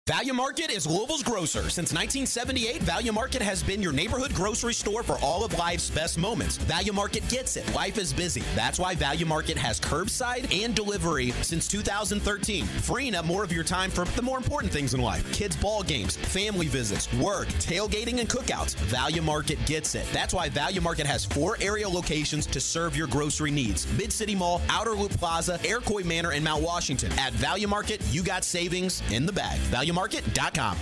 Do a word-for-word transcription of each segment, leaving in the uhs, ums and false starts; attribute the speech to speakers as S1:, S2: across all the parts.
S1: Value Market is Louisville's grocer. Since nineteen seventy-eight, Value Market has been your neighborhood grocery store for all of life's best moments. Value Market gets it. Life is busy. That's why Value Market has curbside and delivery since two thousand thirteen, freeing up more of your time for the more important things in life. Kids' ball games, family visits, work, tailgating, and cookouts. Value Market gets it. That's why Value Market has four area locations to serve your grocery needs. Mid-City Mall, Outer Loop Plaza, Iroquois Manor, and Mount Washington. At Value Market, you got savings in the bag. value market dot com.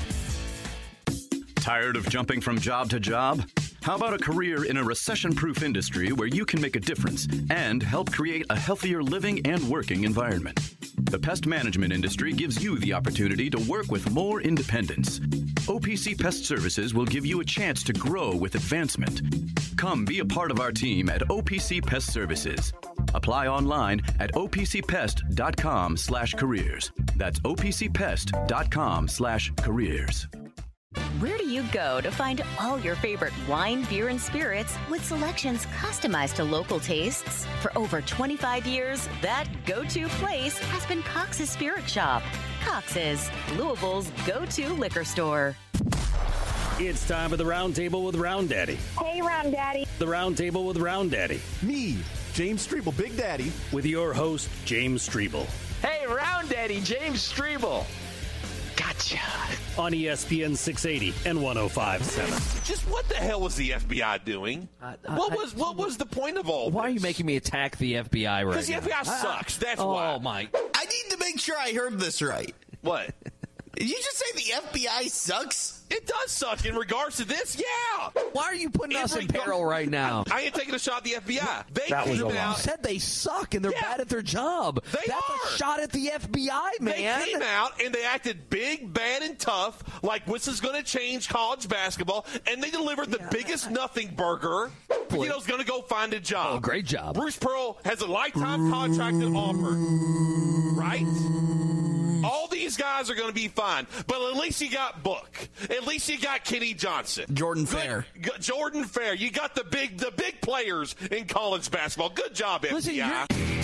S2: Tired of jumping from job to job? How about a career in a recession-proof industry where you can make a difference and help create a healthier living and working environment? The pest management industry gives you the opportunity to work with more independence. O P C Pest Services will give you a chance to grow with advancement. Come be a part of our team at O P C Pest Services. Apply online at O P C pest dot com slash careers. That's O P C pest dot com slash careers.
S3: Where do you go to find all your favorite wine, beer, and spirits with selections customized to local tastes? For over twenty-five years, that go-to place has been Cox's Spirit Shop. Cox's, Louisville's go-to liquor store.
S4: It's time for the Round Table with Round Daddy.
S5: Hey, Round Daddy.
S4: The Round Table with Round Daddy.
S6: Me, James Strebel, Big Daddy.
S4: With your host, James Strebel.
S7: Hey, Round Daddy, James Strebel. Gotcha.
S4: On E S P N six eighty and one oh five point seven.
S8: Just what the hell was the F B I doing? Uh, uh, what was what was the point of all
S7: Why
S8: this?
S7: are you making me attack the F B I right now?
S8: Because the F B I sucks. That's
S7: oh,
S8: why.
S7: Oh, my.
S9: I need to make sure I heard this right.
S8: What?
S9: Did you just say the F B I sucks?
S8: It does suck in regards to this, yeah.
S7: Why are you putting
S8: in
S7: us in
S8: reg-
S7: peril right now?
S8: I, I ain't taking a shot at the F B I. They
S4: that
S8: came
S4: was
S8: out.
S7: You said they suck and they're
S8: Yeah.
S7: bad at their job.
S8: They
S7: That's
S8: are.
S7: a shot at the F B I, man.
S8: They came out and they acted big, bad, and tough, like this is going to change college basketball, and they delivered the
S7: Yeah,
S8: biggest
S7: I,
S8: nothing burger.
S7: Boy.
S8: You know, going to go find a job.
S7: Oh, great job.
S8: Bruce Pearl has a lifetime contract at Auburn, right? All these guys are going to be fine, but at least you got Book. At least you got Kenny Johnson,
S9: Jordan
S8: Good,
S9: Fair,
S8: good, Jordan Fair. You got the big, the big players in college basketball. Good job,
S7: Listen,
S8: F B I.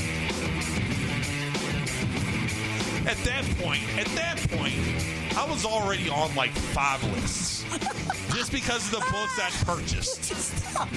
S8: At that point, at that point, I was already on like five lists just because of the books I purchased.
S10: Stop.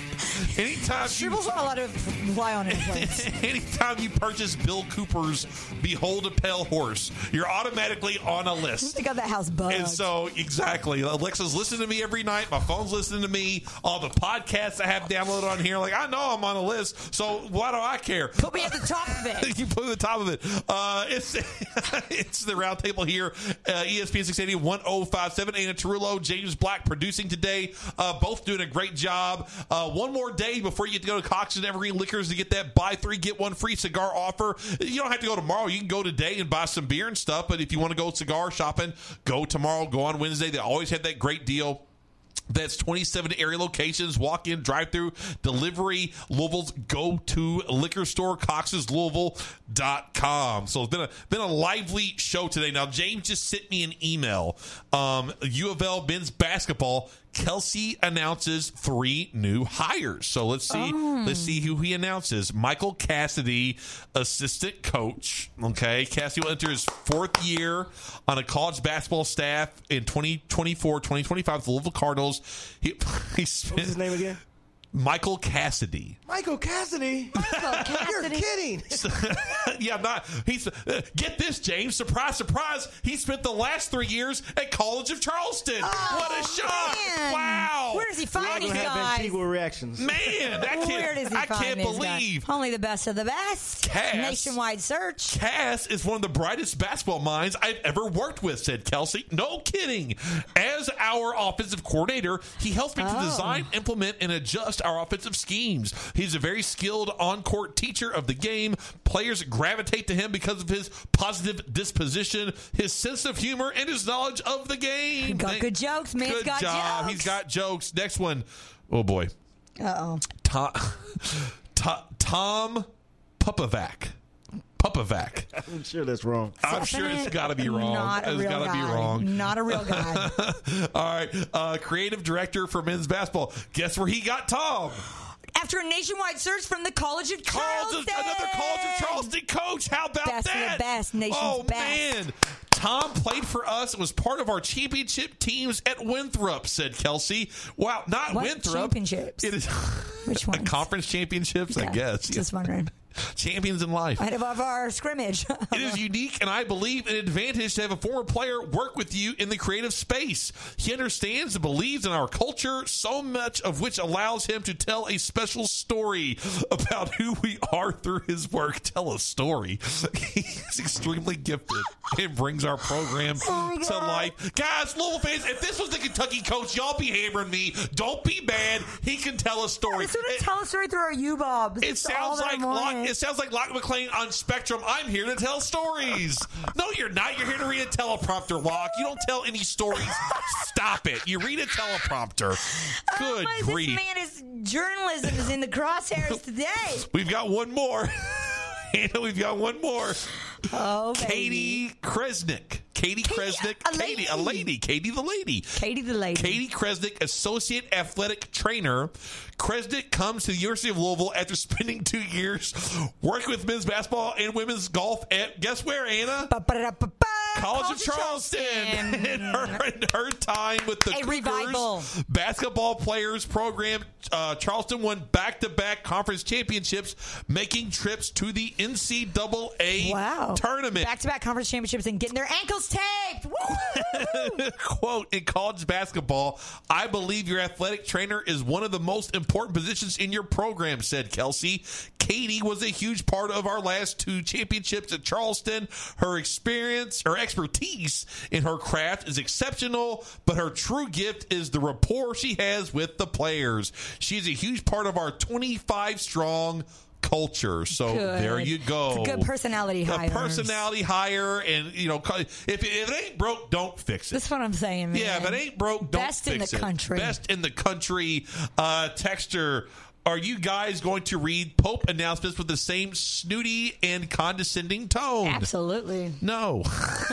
S8: Anytime
S10: Scribble's
S8: you,
S10: not allowed to fly on airplanes.
S8: anytime you purchase Bill Cooper's Behold a Pale Horse, you're automatically on a list.
S10: They got that house bugged.
S8: And so, exactly, Alexa's listening to me every night. My phone's listening to me. All the podcasts I have downloaded on here. Like, I know I'm on a list, so why do I care?
S10: Put me at the top of it.
S8: You put me at the top of it. Uh, it's it's the round table here. Uh, E S P N six eighty, one oh five point seven. Anna Tarullo, James Black producing today. Uh, both doing a great job. Uh, one more day before you get to go to Cox and Evergreen Liquors to get that buy three, get one free cigar offer. You don't have to go tomorrow. You can go today and buy some beer and stuff. But if you want to go cigar shopping, go tomorrow. Go on Wednesday. They always have that great deal. That's twenty-seven area locations, walk-in, drive-through, delivery, Louisville's go-to liquor store, coxes louisville dot com. So it's been a been a lively show today. Now, James just sent me an email. Um, U of L men's basketball, Kelsey announces three new hires. So let's see. Oh. Let's see who he announces. Michael Cassidy, assistant coach. Okay, Cassidy will enter his fourth year on a college basketball staff in twenty twenty-four twenty twenty-five with the Louisville Cardinals. He, he spent,
S6: What's his name again?
S8: Michael Cassidy.
S6: Michael Cassidy?
S10: Michael Cassidy?
S6: You're kidding.
S8: yeah, I'm not. He's uh, get this, James. Surprise, surprise. He spent the last three years at College of Charleston.
S10: Oh,
S8: what a shock!
S10: Man.
S8: Wow.
S10: Where does he find these guys?
S6: Equal reactions.
S8: Man, that kid,
S10: Where does he
S8: I
S10: find
S8: can't
S10: these
S8: believe.
S10: Guys? Only the best of the best.
S8: Cass,
S10: Nationwide search.
S8: Cass is one of the brightest basketball minds I've ever worked with, said Kelsey. No kidding. As our offensive coordinator, he helps me oh. to design, implement, and adjust our offensive schemes. He's a very skilled on-court teacher of the game. Players gravitate to him because of his positive disposition, his sense of humor, and his knowledge of the game.
S10: He got
S8: Thank-
S10: good jokes, man.
S8: Good
S10: got
S8: job.
S10: jokes.
S8: He's got jokes. Next one. Oh, boy.
S10: Uh-oh.
S8: Tom, Tom, Tom Pupovac. Pupovac.
S6: I'm sure that's wrong.
S8: I'm sure it's got to be wrong.
S10: Not a
S8: It's
S10: real
S8: got to
S10: guy.
S8: be wrong.
S10: Not a real guy.
S8: All right. Uh, creative director for men's basketball. Guess where he got Tom?
S10: After a nationwide search from the College of
S8: Charleston,
S10: Charleston.
S8: another College of Charleston coach. How about
S10: Best of
S8: that?
S10: the best, nation's
S8: oh,
S10: best.
S8: man. Tom played for us and was part of our championship teams at Winthrop, said Kelsey. Wow, not
S10: What
S8: Winthrop.
S10: championships?
S8: It is
S10: Which ones?
S8: Conference championships, I
S10: Yeah,
S8: guess.
S10: Just wondering.
S8: Champions in life.
S10: Ahead of our scrimmage.
S8: It is unique, and I believe an advantage to have a former player work with you in the creative space. He understands and believes in our culture, so much of which allows him to tell a special story about who we are through his work. Tell a story. He's extremely gifted and brings our program
S10: Oh,
S8: to life. Guys, Louisville fans, if this was the Kentucky coach, y'all be hammering me. Don't be mad. He can tell a story.
S10: Just want to
S8: It-
S10: tell a story through our U-Bob.
S8: it sounds like Lock, it sounds like Lock McClain on Spectrum. I'm here to tell stories. No, you're not. You're here to read a teleprompter, Lock. You don't tell any stories. Stop it. You read a teleprompter. Good
S10: oh,
S8: grief.
S10: This man is journalism is in the crosshairs today.
S8: We've got one more. Hannah, we've got one more.
S10: Oh, baby.
S8: Katie Kresnick. Katie,
S10: Katie,
S8: Kresnick.
S10: a
S8: Katie, a
S10: lady.
S8: lady. Katie the lady.
S10: Katie the lady.
S8: Katie Kresnick, Associate Athletic Trainer. Kresnick comes to the University of Louisville after spending two years working with men's basketball and women's golf at, guess where, Anna?
S10: Ba-ba-da-ba-ba.
S8: College of Charleston. In her, in her time with the
S10: A
S8: Cougars
S10: revival.
S8: basketball players program, uh, Charleston won back-to-back conference championships, making trips to the N C double A
S10: Wow.
S8: tournament.
S10: Back-to-back conference championships and getting their ankles taped. Woo!
S8: Quote, in college basketball, I believe your athletic trainer is one of the most important positions in your program, said Kelsey. Katie was a huge part of our last two championships at Charleston. Her experience, her expertise in her craft is exceptional, but her true gift is the rapport she has with the players. She is a huge part of our twenty-five strong culture. So
S10: Good.
S8: there you go.
S10: It's a good personality
S8: A
S10: hire.
S8: personality hire, and you know, if, if it ain't broke, don't fix it.
S10: That's what I'm saying, man.
S8: Yeah, if it ain't broke, don't
S10: Best in
S8: fix
S10: the
S8: it.
S10: country.
S8: Best in the country. Uh, texter, are you guys going to read Pope announcements with the same snooty and condescending tone?
S10: Absolutely.
S8: No.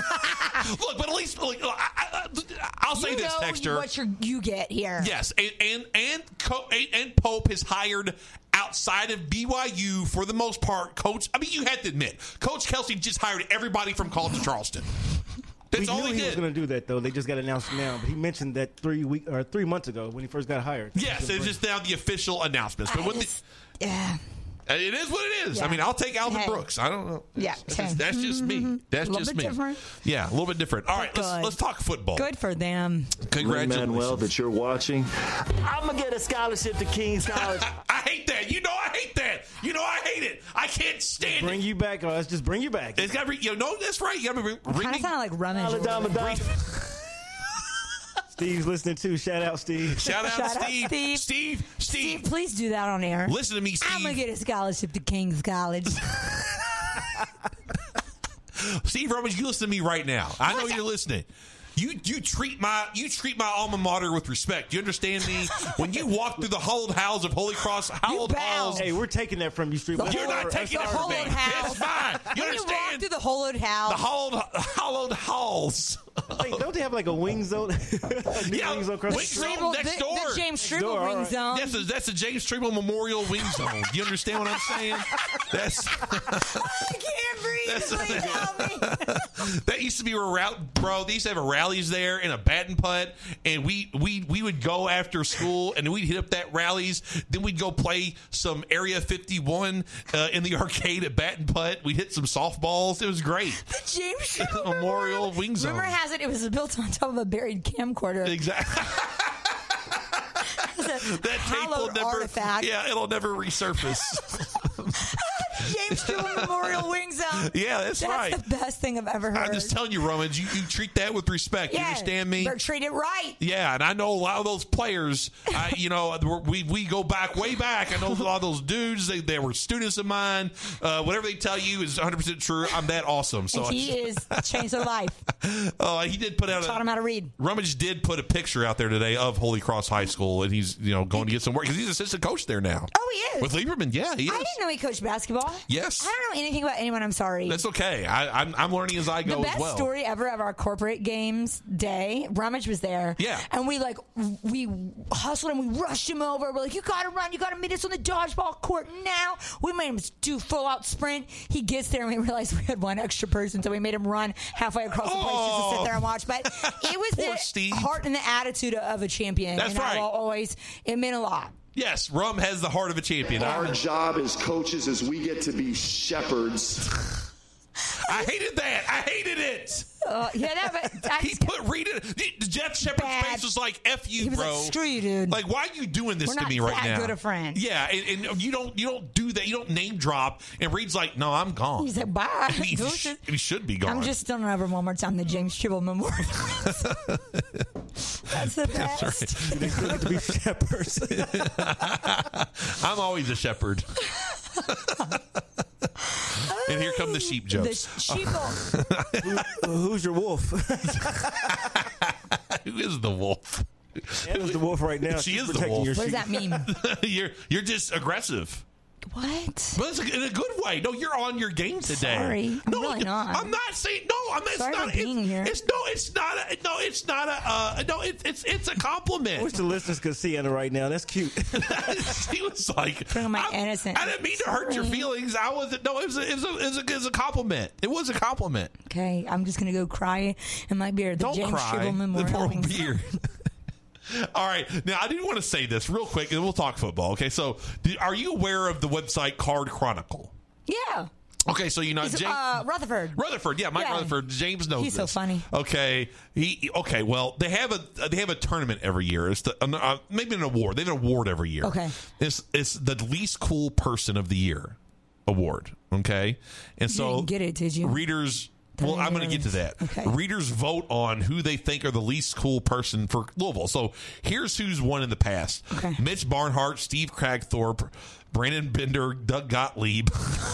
S8: Look, but at least look, I, I, I'll say
S10: you
S8: this,
S10: know
S8: texter.
S10: what you're, you get here.
S8: Yes, and and and, Co- and Pope has hired outside of B Y U for the most part. Coach, I mean, you had to admit, Coach Kelsey just hired everybody from College of Charleston. That's
S6: we
S8: all
S6: knew
S8: he
S6: he
S8: did.
S6: was going to do that, though. They just got announced now. But he mentioned that three week or three months ago when he first got hired.
S8: Yes, it's just now the official announcements. But
S10: I
S8: what the,
S10: just- yeah.
S8: it is what it is.
S10: Yeah.
S8: I mean, I'll take Alvin
S10: Hey.
S8: Brooks. I don't know.
S10: Yeah,
S8: That's
S10: same.
S8: just, that's just me. That's
S10: A little
S8: just
S10: bit
S8: me.
S10: different.
S8: Yeah, a little bit different. All right, let's
S10: Good.
S8: let's talk football.
S10: Good for them.
S8: Congratulations.
S5: Manuel, that you're watching.
S11: I'm going to get a scholarship to King's College.
S8: I hate that. You know I hate that. You know I hate it. I can't stand
S6: Bring
S8: it.
S6: you back, or let's just bring you back.
S8: It's got to be, you know, that's right. You got to be
S10: Kind
S8: bring
S10: of sound like rummage.
S11: Alabama Dom.
S6: Steve's listening too. Shout out, Steve.
S8: Shout out
S10: Shout out,
S8: Steve.
S10: Steve.
S8: Steve. Steve.
S10: Steve, please do that on air.
S8: Listen to me, Steve.
S10: I'm going to get a scholarship to King's College.
S8: Steve Rummage, you listen to me right now. I know
S10: What's
S8: you're listening. You you treat my you treat my alma mater with respect. You understand me? When you walk through the hallowed halls of Holy Cross, hallowed
S10: bow.
S8: halls.
S6: Hey, we're taking that from you, Street.
S10: The
S6: Let's
S8: You're
S10: whole-
S8: not
S6: start-
S8: taking
S6: let's
S8: it
S6: start
S8: from me.
S6: with
S10: Hollowed house.
S8: It's fine. You
S10: when you walk
S8: understand?
S10: through the hollowed house.
S8: The hallowed hallowed halls.
S6: that. Wait, don't they have like a wing zone? a new
S8: Yeah,
S6: wing zone across
S8: wing
S6: the
S8: zone
S10: Streeble-
S8: next
S10: the,
S8: door.
S10: the James
S6: Next door,
S10: Struble
S6: all
S10: wing
S6: right.
S10: zone.
S8: That's a, that's a James Streeble Memorial Wing Zone. You understand what I'm saying? That's
S10: I can't breathe. Please help me.
S8: that used to be a route, bro. They used to have a rallies there and a bat and putt, and we we we would go after school and we'd hit up that rallies. Then we'd go play some Area fifty-one uh, in the arcade at bat and putt. We hit some softballs. It was great.
S10: The James Struble
S8: Memorial Wing Zone.
S10: Rumor has it it was built on top of a buried camcorder.
S8: Exactly.
S10: It's a
S8: That tape will
S10: hallowed
S8: never.
S10: artifact.
S8: Yeah, it'll never resurface.
S10: James Struble Memorial Wing Zone.
S8: Yeah, that's,
S10: That's
S8: right.
S10: the best thing I've ever heard.
S8: I'm just telling you, Romans, you, you treat that with respect.
S10: yeah,
S8: You understand me?
S10: Better treat it right.
S8: Yeah, and I know a lot of those players. I, you know, we we go back way back. I know a lot of those dudes. They, they were students of mine. Uh, whatever they tell you is one hundred percent true. I'm that awesome. So
S10: And he is changed their life.
S8: uh, he did put out.
S10: Taught
S8: a,
S10: him how to read.
S8: Rummage did put a picture out there today of Holy Cross High School, and he's you know going to get some work because he's assistant coach there now.
S10: Oh, he is.
S8: With Lieberman. Yeah, he is.
S10: I didn't know he coached basketball.
S8: Yeah, Yes.
S10: I don't know anything about anyone. I'm sorry.
S8: That's okay. I, I'm, I'm learning as I go
S10: the best
S8: as well.
S10: story ever of our corporate games day, Rummage was there.
S8: Yeah.
S10: And we like, we hustled him. We rushed him over. We're like, you got to run. You got to meet us on the dodgeball court now. We made him do full out sprint. He gets there and we realized we had one extra person. So we made him run halfway across the place just to sit there and watch. But it was
S8: Poor
S10: the
S8: Steve.
S10: heart and the attitude of a champion.
S8: That's
S10: and
S8: right.
S10: I will always, it meant a lot.
S8: Yes, Rum has the heart of a champion.
S5: Our job as coaches is we get to be shepherds.
S8: I hated that. I hated it.
S10: Uh, yeah, that, but I
S8: he put Rita. Jeff Shepard's
S10: Bad.
S8: face was like, "F you,
S10: He was
S8: bro."
S10: like, "Screw you, dude.
S8: Like, why are you doing this
S10: We're
S8: to
S10: not
S8: me right
S10: that
S8: now?
S10: good a friend.
S8: Yeah, and, and you don't you don't do that. You don't name drop. And Reed's like, "No, I'm gone."
S10: He's like, bye.
S8: And he, sh- and he should be gone.
S10: I'm just still over one more time the James Tribble Memorial. That's the best.
S8: That's right.
S6: They still get to be shepherds.
S8: I'm always a shepherd. And here come the sheep
S10: The
S8: jokes.
S10: sheeple.
S6: Who, who's your wolf?
S8: Who is the wolf?
S6: Anna's the wolf right now.
S8: She
S6: She's
S8: is the
S6: protecting
S8: wolf.
S6: your
S10: What does
S6: sheep.
S10: that mean?
S8: you're you're just aggressive.
S10: What?
S8: But it's in a good way. No, you're on your game today.
S10: Sorry, I'm
S8: no,
S10: really not.
S8: I'm not saying no. I'm not.
S10: Sorry
S8: it's
S10: for
S8: not,
S10: being
S8: it's,
S10: here.
S8: It's no. It's not. A, no. It's not a. Uh, no. It's it's it's a compliment.
S6: I wish the listeners could see Anna right now. That's cute.
S8: He was like,
S10: Bring my
S8: I,
S10: innocent.
S8: I didn't mean to hurt your
S10: Sorry.
S8: feelings. I wasn't. No, it was. A, it was. A, it was a, it was a compliment. It was a compliment.
S10: Okay, I'm just gonna go cry in my beer. The
S8: Don't
S10: James
S8: cry.
S10: Tribble Memorial.
S8: The poor
S10: wings.
S8: beer. All right. Now, I do want to say this real quick, and we'll talk football. Okay. So, do, are you aware of the website Card Chronicle?
S10: Yeah.
S8: Okay, so you know
S10: He's,
S8: James
S10: uh, Rutherford.
S8: Rutherford, yeah, Mike
S10: Yeah.
S8: Rutherford. James knows
S10: He's so
S8: this.
S10: funny.
S8: Okay, he okay. Well, they have a they have a tournament every year. It's the, uh, maybe an award. They have an award every year.
S10: Okay,
S8: it's it's the least cool person of the year award. Okay, and so
S10: you didn't get it, did you?
S8: Readers.
S10: Tell
S8: Well,
S10: me
S8: I'm going to
S10: what
S8: get to
S10: it is.
S8: that.
S10: Okay.
S8: Readers vote on who they think are the least cool person for Louisville. So here's who's won in the past:
S10: Okay.
S8: Mitch Barnhart, Steve Cragthorpe, Brandon Bender, Doug Gottlieb.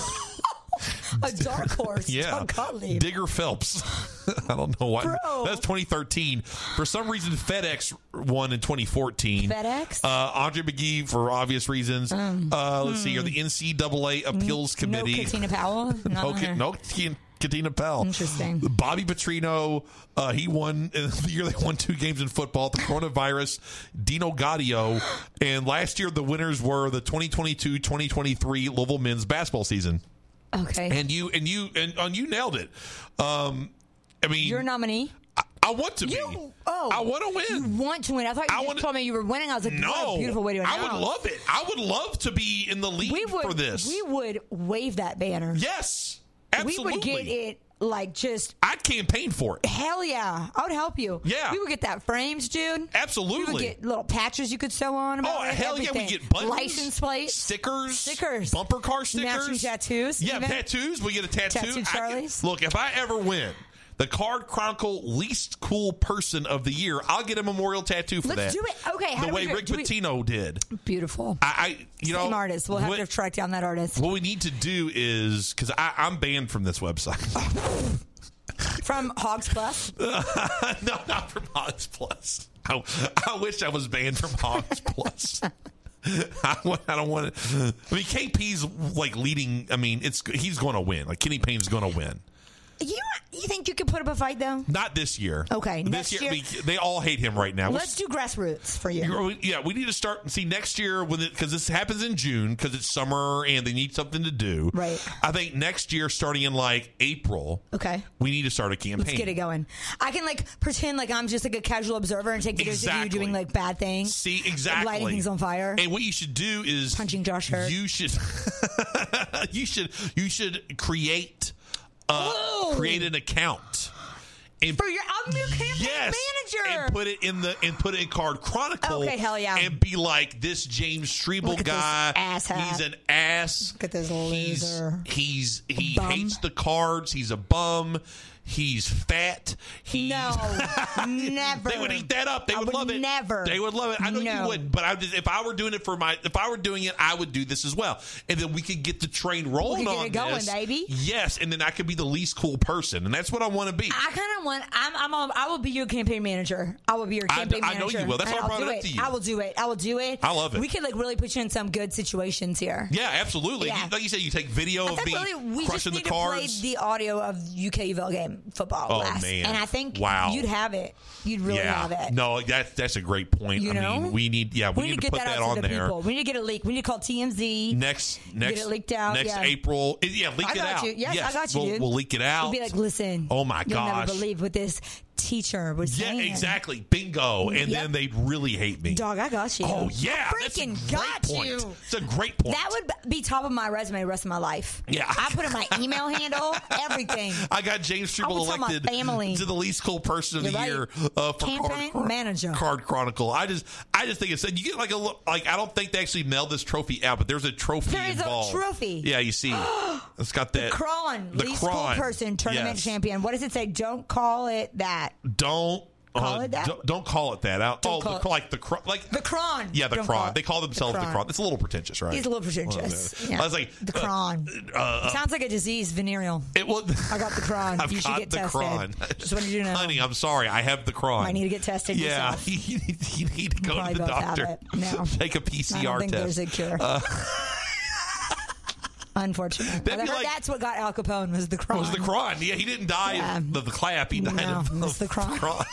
S10: A dark horse.
S8: Yeah.
S10: Doug Gottlieb.
S8: Digger Phelps. I don't know why.
S10: Bro.
S8: That's twenty thirteen. For some reason, FedEx won in twenty fourteen.
S10: FedEx?
S8: Uh, Andre McGee, for obvious reasons.
S10: Um,
S8: uh, let's
S10: hmm.
S8: see here. The N C double A Appeals Committee.
S10: No Katina Powell? Not
S8: no,
S10: on
S8: Ka-
S10: there.
S8: no Ka- Katina Powell.
S10: Interesting.
S8: Bobby Petrino, uh, he won in the year they won two games in football. The coronavirus, Dino Gaudio. And last year, the winners were the twenty twenty-two twenty twenty-three Louisville men's basketball season.
S10: Okay.
S8: And you and you and, and you nailed it. Um, I mean,
S10: You're a nominee?
S8: I, I want to
S10: You,
S8: be.
S10: oh.
S8: I want to win.
S10: You want to win. I thought you
S8: I
S10: just
S8: wanna-
S10: told me you were winning. I was like,
S8: No,
S10: what a beautiful way to
S8: I
S10: announce.
S8: would love it. I would love to be in the lead
S10: we would,
S8: for this.
S10: We would wave that banner.
S8: Yes, absolutely.
S10: We would get it like just.
S8: I'd campaign for it.
S10: Hell yeah. I would help you.
S8: Yeah.
S10: We would get that frames, dude.
S8: Absolutely.
S10: We would get little patches you could sew on. About
S8: Oh,
S10: it,
S8: hell yeah. We
S10: everything.
S8: get buttons,
S10: License plates.
S8: stickers,
S10: Stickers.
S8: bumper car stickers.
S10: Matching tattoos.
S8: Yeah,
S10: even.
S8: tattoos. We get a tattoo.
S10: Tattoo
S8: I get-
S10: Charlies.
S8: look, if I ever win the Card Chronicle least cool person of the year, I'll get a memorial tattoo for
S10: Let's
S8: that.
S10: do it. Okay. How
S8: The
S10: do
S8: way
S10: we,
S8: Rick
S10: do we-
S8: Pitino did.
S10: Beautiful.
S8: I, I you know,
S10: Same artist. We'll have
S8: what,
S10: to track down that artist.
S8: what we need to do is because I'm banned from this website.
S10: From Hogs Plus?
S8: No, not from Hogs Plus. I, I wish I was banned from Hogs Plus. I, wa- I don't want to. I mean, K P's like leading. I mean, it's he's going to win. Like Kenny Payne's going to win.
S10: You you think you could put up a fight though?
S8: Not this year.
S10: Okay,
S8: this
S10: next
S8: year,
S10: year-
S8: I mean, they all hate him right now.
S10: Let's do grassroots for you.
S8: Yeah, we need to start. See, next year, when because this happens in June, because it's summer and they need something to do.
S10: Right.
S8: I think next year, starting in like April,
S10: Okay.
S8: we need to start a campaign.
S10: Let's get it going. I can like pretend like I'm just like a casual observer and take videos
S8: Exactly.
S10: of you doing like bad things.
S8: See, exactly.
S10: Lighting things on fire.
S8: And what you should do is
S10: punching Josh Hurt.
S8: You should, you should, you should create, uh, create an account. And,
S10: For your, I'm your campaign
S8: yes,
S10: manager.
S8: and put it in the and put it in Card Chronicle.
S10: Okay, hell yeah.
S8: And be like, this James Strebel
S10: Look at
S8: guy.
S10: this asshat.
S8: He's an ass.
S10: Look at this loser.
S8: He's, he's he
S10: Bum.
S8: hates the cards. He's a bum. He's fat. He's
S10: No, never.
S8: They would eat that up. They
S10: I
S8: would,
S10: would
S8: love it.
S10: never.
S8: They would love it. I know
S10: No.
S8: you wouldn't, but I just, if I were doing it for my, if I were doing it, I would do this as well, and then we could get the train rolling
S10: We could
S8: on
S10: get it going,
S8: this,
S10: baby.
S8: Yes, and then I could be the least cool person, and that's what I want to be.
S10: I kind of want. I'm. I'm. A, I will be your campaign manager. I will be your
S8: I-
S10: campaign
S8: I know
S10: manager.
S8: you will. That's
S10: and
S8: why I
S10: I'll
S8: brought
S10: do
S8: it up to you.
S10: I will do it. I will do it.
S8: I love it.
S10: We could like really put you in some good situations here.
S8: Yeah, absolutely.
S10: Yeah.
S8: You- like you said, you take video
S10: I
S8: of
S10: think
S8: me
S10: really we just
S8: crushing
S10: need
S8: the
S10: to play
S8: cars.
S10: the audio of U K U of L game football
S8: Oh,
S10: last,
S8: man.
S10: and I think
S8: Wow.
S10: you'd have it. You'd really
S8: yeah,
S10: have it.
S8: no, that that's a great point.
S10: You
S8: I
S10: know?
S8: mean, we need, yeah, we,
S10: We need to
S8: to
S10: get
S8: put
S10: that,
S8: that,
S10: out
S8: on
S10: to the
S8: there.
S10: people. We need to get a leak. We need to call T M Z.
S8: Next, next,
S10: get it leaked out.
S8: Next
S10: yeah.
S8: April, yeah, leak
S10: I
S8: it
S10: got
S8: out.
S10: you. Yes, I got you,
S8: we'll,
S10: dude.
S8: we'll leak it out.
S10: We'll be like, listen.
S8: Oh my
S10: You'll
S8: gosh.
S10: never believe what this teacher was
S8: Yeah,
S10: saying.
S8: exactly. Bingo. And
S10: Yep.
S8: then they'd really hate me.
S10: Dog, I got you.
S8: Oh yeah,
S10: I
S8: that's a
S10: freaking
S8: great
S10: got
S8: point.
S10: you.
S8: It's a great point.
S10: That would be top of my resume the rest of my life.
S8: Yeah.
S10: I put in my email handle, everything.
S8: I got James
S10: I
S8: Struble
S10: would tell my
S8: elected
S10: family.
S8: to the least cool person of
S10: You're
S8: the
S10: right.
S8: year uh, for
S10: Campaign
S8: Card,
S10: manager.
S8: Card Chronicle. I just, I just think it's you get like a lo- like I don't think they actually mailed this trophy out, but there's a trophy
S10: There is a
S8: involved.
S10: trophy.
S8: Yeah, you see, it's got that
S10: Cron,
S8: the
S10: least
S8: Cron.
S10: cool person, tournament
S8: Yes.
S10: champion. What does it say? Don't call it that.
S8: Don't.
S10: Call
S8: uh,
S10: it that?
S8: Don't, don't call it that. Out.
S10: Don't
S8: Oh,
S10: call
S8: the,
S10: it-
S8: like the cr- like
S10: The Cron.
S8: Yeah, the
S10: Don't call
S8: Cron.
S10: it
S8: They call themselves the
S10: Cron.
S8: Cron. It's a little pretentious, right?
S10: He's a little pretentious.
S8: Well,
S10: Yeah.
S8: I was like
S10: the
S8: uh,
S10: Cron.
S8: uh,
S10: Sounds like a disease, venereal.
S8: It was.
S10: I got the Cron.
S8: I've
S10: You should
S8: got
S10: get
S8: the
S10: tested.
S8: Cron.
S10: Just wanted you to know.
S8: Honey, I'm sorry. I have the Cron.
S10: Might need to get tested
S8: Yeah,
S10: yourself.
S8: you, you need to go
S10: Probably
S8: to the
S10: both have
S8: doctor.
S10: it. No.
S8: Take a P C R
S10: I don't think
S8: test.
S10: there's a cure.
S8: Uh,
S10: Unfortunately.
S8: That'd
S10: I
S8: be
S10: heard
S8: like-
S10: that's what got Al Capone was the Cron.
S8: was the Cron? Yeah, he didn't die
S10: Yeah.
S8: of the clap. He died
S10: No,
S8: of,
S10: it was
S8: of
S10: the Cron.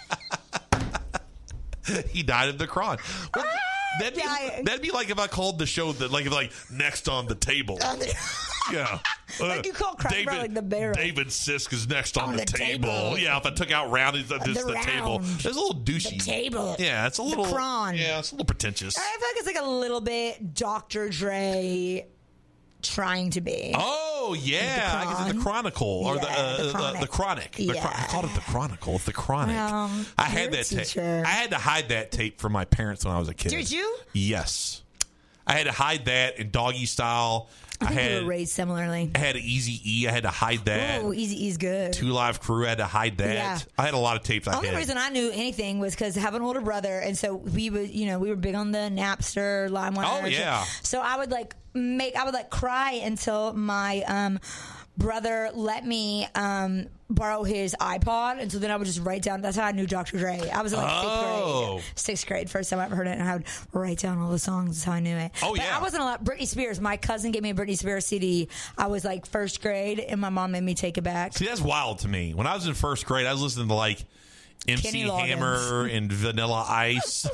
S8: He died of the Cron. But that'd be,
S10: Dying.
S8: that'd be like if I called the show that, like, if like next on the table. Yeah.
S10: Like you call crap
S8: David,
S10: about, like, the barrel.
S8: David Sisk is next on,
S10: On
S8: the,
S10: the
S8: table.
S10: table.
S8: Yeah, if I took out round, it's just
S10: The
S8: the, table.
S10: round.
S8: It's a little douchey.
S10: The table.
S8: Yeah, it's a
S10: The
S8: little.
S10: Cron.
S8: Yeah, it's a little pretentious.
S10: I feel like it's like a little bit Doctor Dre trying to be.
S8: Oh yeah, I guess it's the
S10: Cron.
S8: Chronicle or the,
S10: Yeah,
S8: uh,
S10: the
S8: the,
S10: Chronic.
S8: the Chronic. The
S10: Yeah.
S8: Chron- I called it the Chronicle. It's the Chronic.
S10: Um,
S8: I had
S10: you're a
S8: that tape.
S10: teacher.
S8: I had to hide that tape from my parents when I was a kid.
S10: Did you?
S8: Yes, I had to hide that in doggy style.
S10: I think
S8: had
S10: you were raised similarly.
S8: I had an Easy E. I had to hide that.
S10: Oh, Easy E's good.
S8: Two Live Crew. I had to hide that.
S10: Yeah.
S8: I had a lot of tapes. I
S10: The only
S8: had.
S10: reason I knew anything was because I have an older brother, and so we would, you know, we were big on the Napster, LimeWire.
S8: Oh, yeah.
S10: So I would like make, I would like cry until my um, brother let me um, borrow his iPod, and so then I would just write down. That's how I knew Doctor Dre. I was in like
S8: Oh.
S10: sixth grade, sixth grade, first time I ever heard it, and I would write down all the songs. That's how I knew it.
S8: Oh,
S10: but
S8: yeah.
S10: I wasn't allowed. Britney Spears. My cousin gave me a Britney Spears C D. I was like first grade, and my mom made me take it back.
S8: See, that's wild to me. When I was in first grade, I was listening to like M C
S10: Kenny Loggins.
S8: Hammer and Vanilla Ice.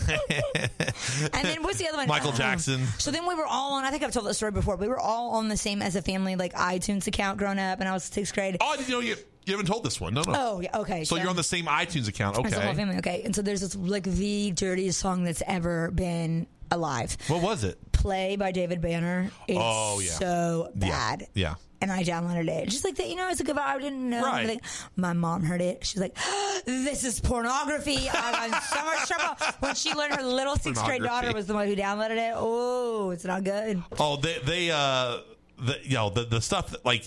S10: And then what's the other one?
S8: Michael
S10: Um,
S8: Jackson.
S10: So then we were all on. I think I've told this story before. We were all on the same as a family, like iTunes account growing up, and I was sixth grade.
S8: Oh, I didn't know you. You haven't told this one. No, no.
S10: Oh, yeah, okay.
S8: So, you're on the same iTunes account.
S10: It's the whole
S8: Okay.
S10: family. Okay, and so there's this like the dirtiest song that's ever been alive.
S8: What was it?
S10: Play by David Banner. It's
S8: Oh, yeah.
S10: so bad.
S8: Yeah.
S10: And I downloaded it. Just like that, you know, it's a good vibe. I didn't know.
S8: Right.
S10: anything. My mom heard it. She's like, this is pornography. I got in so much trouble. When she learned her little sixth grade
S8: Pornography.
S10: daughter was the one who downloaded it. Oh, it's not good.
S8: Oh, they, they, uh, the, you know, the, the stuff that, like,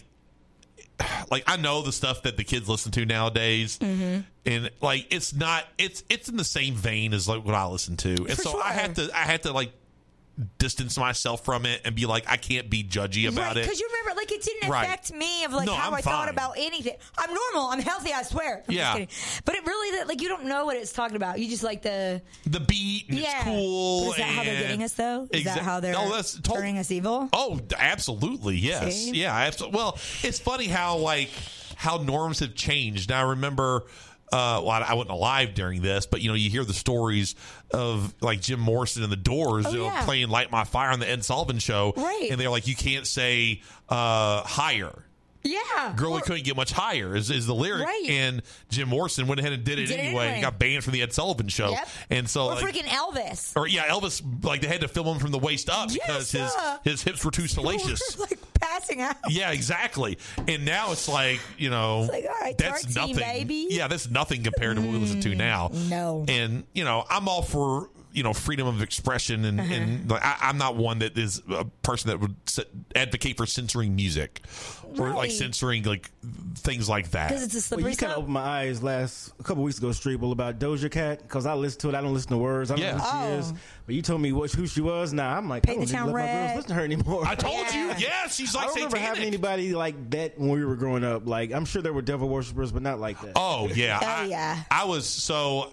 S8: like I know the stuff that the kids listen to nowadays,
S10: Mm-hmm.
S8: and like it's not, it's it's in the same vein as like what I listen to, and
S10: For
S8: so
S10: sure.
S8: I have to, I have to like distance myself from it and be like, I can't be judgy about
S10: Right,
S8: it.
S10: because you remember, like, it didn't
S8: Right.
S10: affect me of like
S8: No,
S10: how
S8: I'm
S10: I thought
S8: fine.
S10: about anything. I'm normal. I'm healthy. I swear. I'm
S8: Yeah.
S10: just kidding. But it really, like, you don't know what it's talking about. You just like the
S8: The beat, and
S10: yeah.
S8: it's cool.
S10: But is that how they're
S8: and-
S10: getting us though? Is that
S8: Exa-
S10: how they're
S8: No, that's tot-
S10: turning us evil?
S8: Oh, absolutely, yes,
S10: See?
S8: yeah, absolutely. Well, it's funny how like how norms have changed. Now, I remember, uh, well, I wasn't alive during this, but you know, you hear the stories of like Jim Morrison and the Doors,
S10: Oh,
S8: you know,
S10: yeah.
S8: playing "Light My Fire" on the Ed Sullivan Show,
S10: Right.
S8: And they're like, you can't say uh, higher.
S10: Yeah.
S8: Girl, we
S10: Or-
S8: couldn't get much higher is, is the lyric,
S10: Right.
S8: and Jim Morrison went ahead and did it,
S10: Did it
S8: anyway, and
S10: anyway.
S8: got banned from the Ed Sullivan Show,
S10: Yep.
S8: and so
S10: or
S8: like,
S10: freaking Elvis.
S8: or yeah, Elvis, like they had to film him from the waist up because
S10: Yes,
S8: his
S10: uh,
S8: his hips were too salacious.
S10: like passing out.
S8: Yeah, exactly. And now it's like, you know,
S10: It's like, all right,
S8: that's
S10: tartine,
S8: nothing.
S10: baby.
S8: Yeah, that's nothing compared to what we listen to now.
S10: no.
S8: And, you know, I'm all for, you know, freedom of expression, and,
S10: Uh-huh.
S8: and like, I, I'm not one that is a person that would s- advocate for censoring music or like
S10: Right.
S8: censoring like things like that.
S10: Because it's a
S6: Well,
S10: slippery
S6: you kind of
S10: slope.
S6: opened my eyes last a couple weeks ago, Streeble, about Doja Cat, because I listened to it. I don't listen to words. I don't
S8: Yeah.
S6: know who she
S10: Oh.
S6: is. But you told me what, who she was. Now I'm like,
S10: Paint
S6: I
S10: the
S6: don't
S10: Town
S6: even let my
S10: Red.
S6: girls listen to her anymore.
S8: I told
S10: Yeah.
S8: you, yeah, she's like
S6: I don't remember
S8: satanic.
S6: having anybody like that when we were growing up. Like, I'm sure there were devil worshippers, but not like that.
S8: Oh yeah,
S10: Oh,
S8: I,
S10: yeah.
S8: I was so.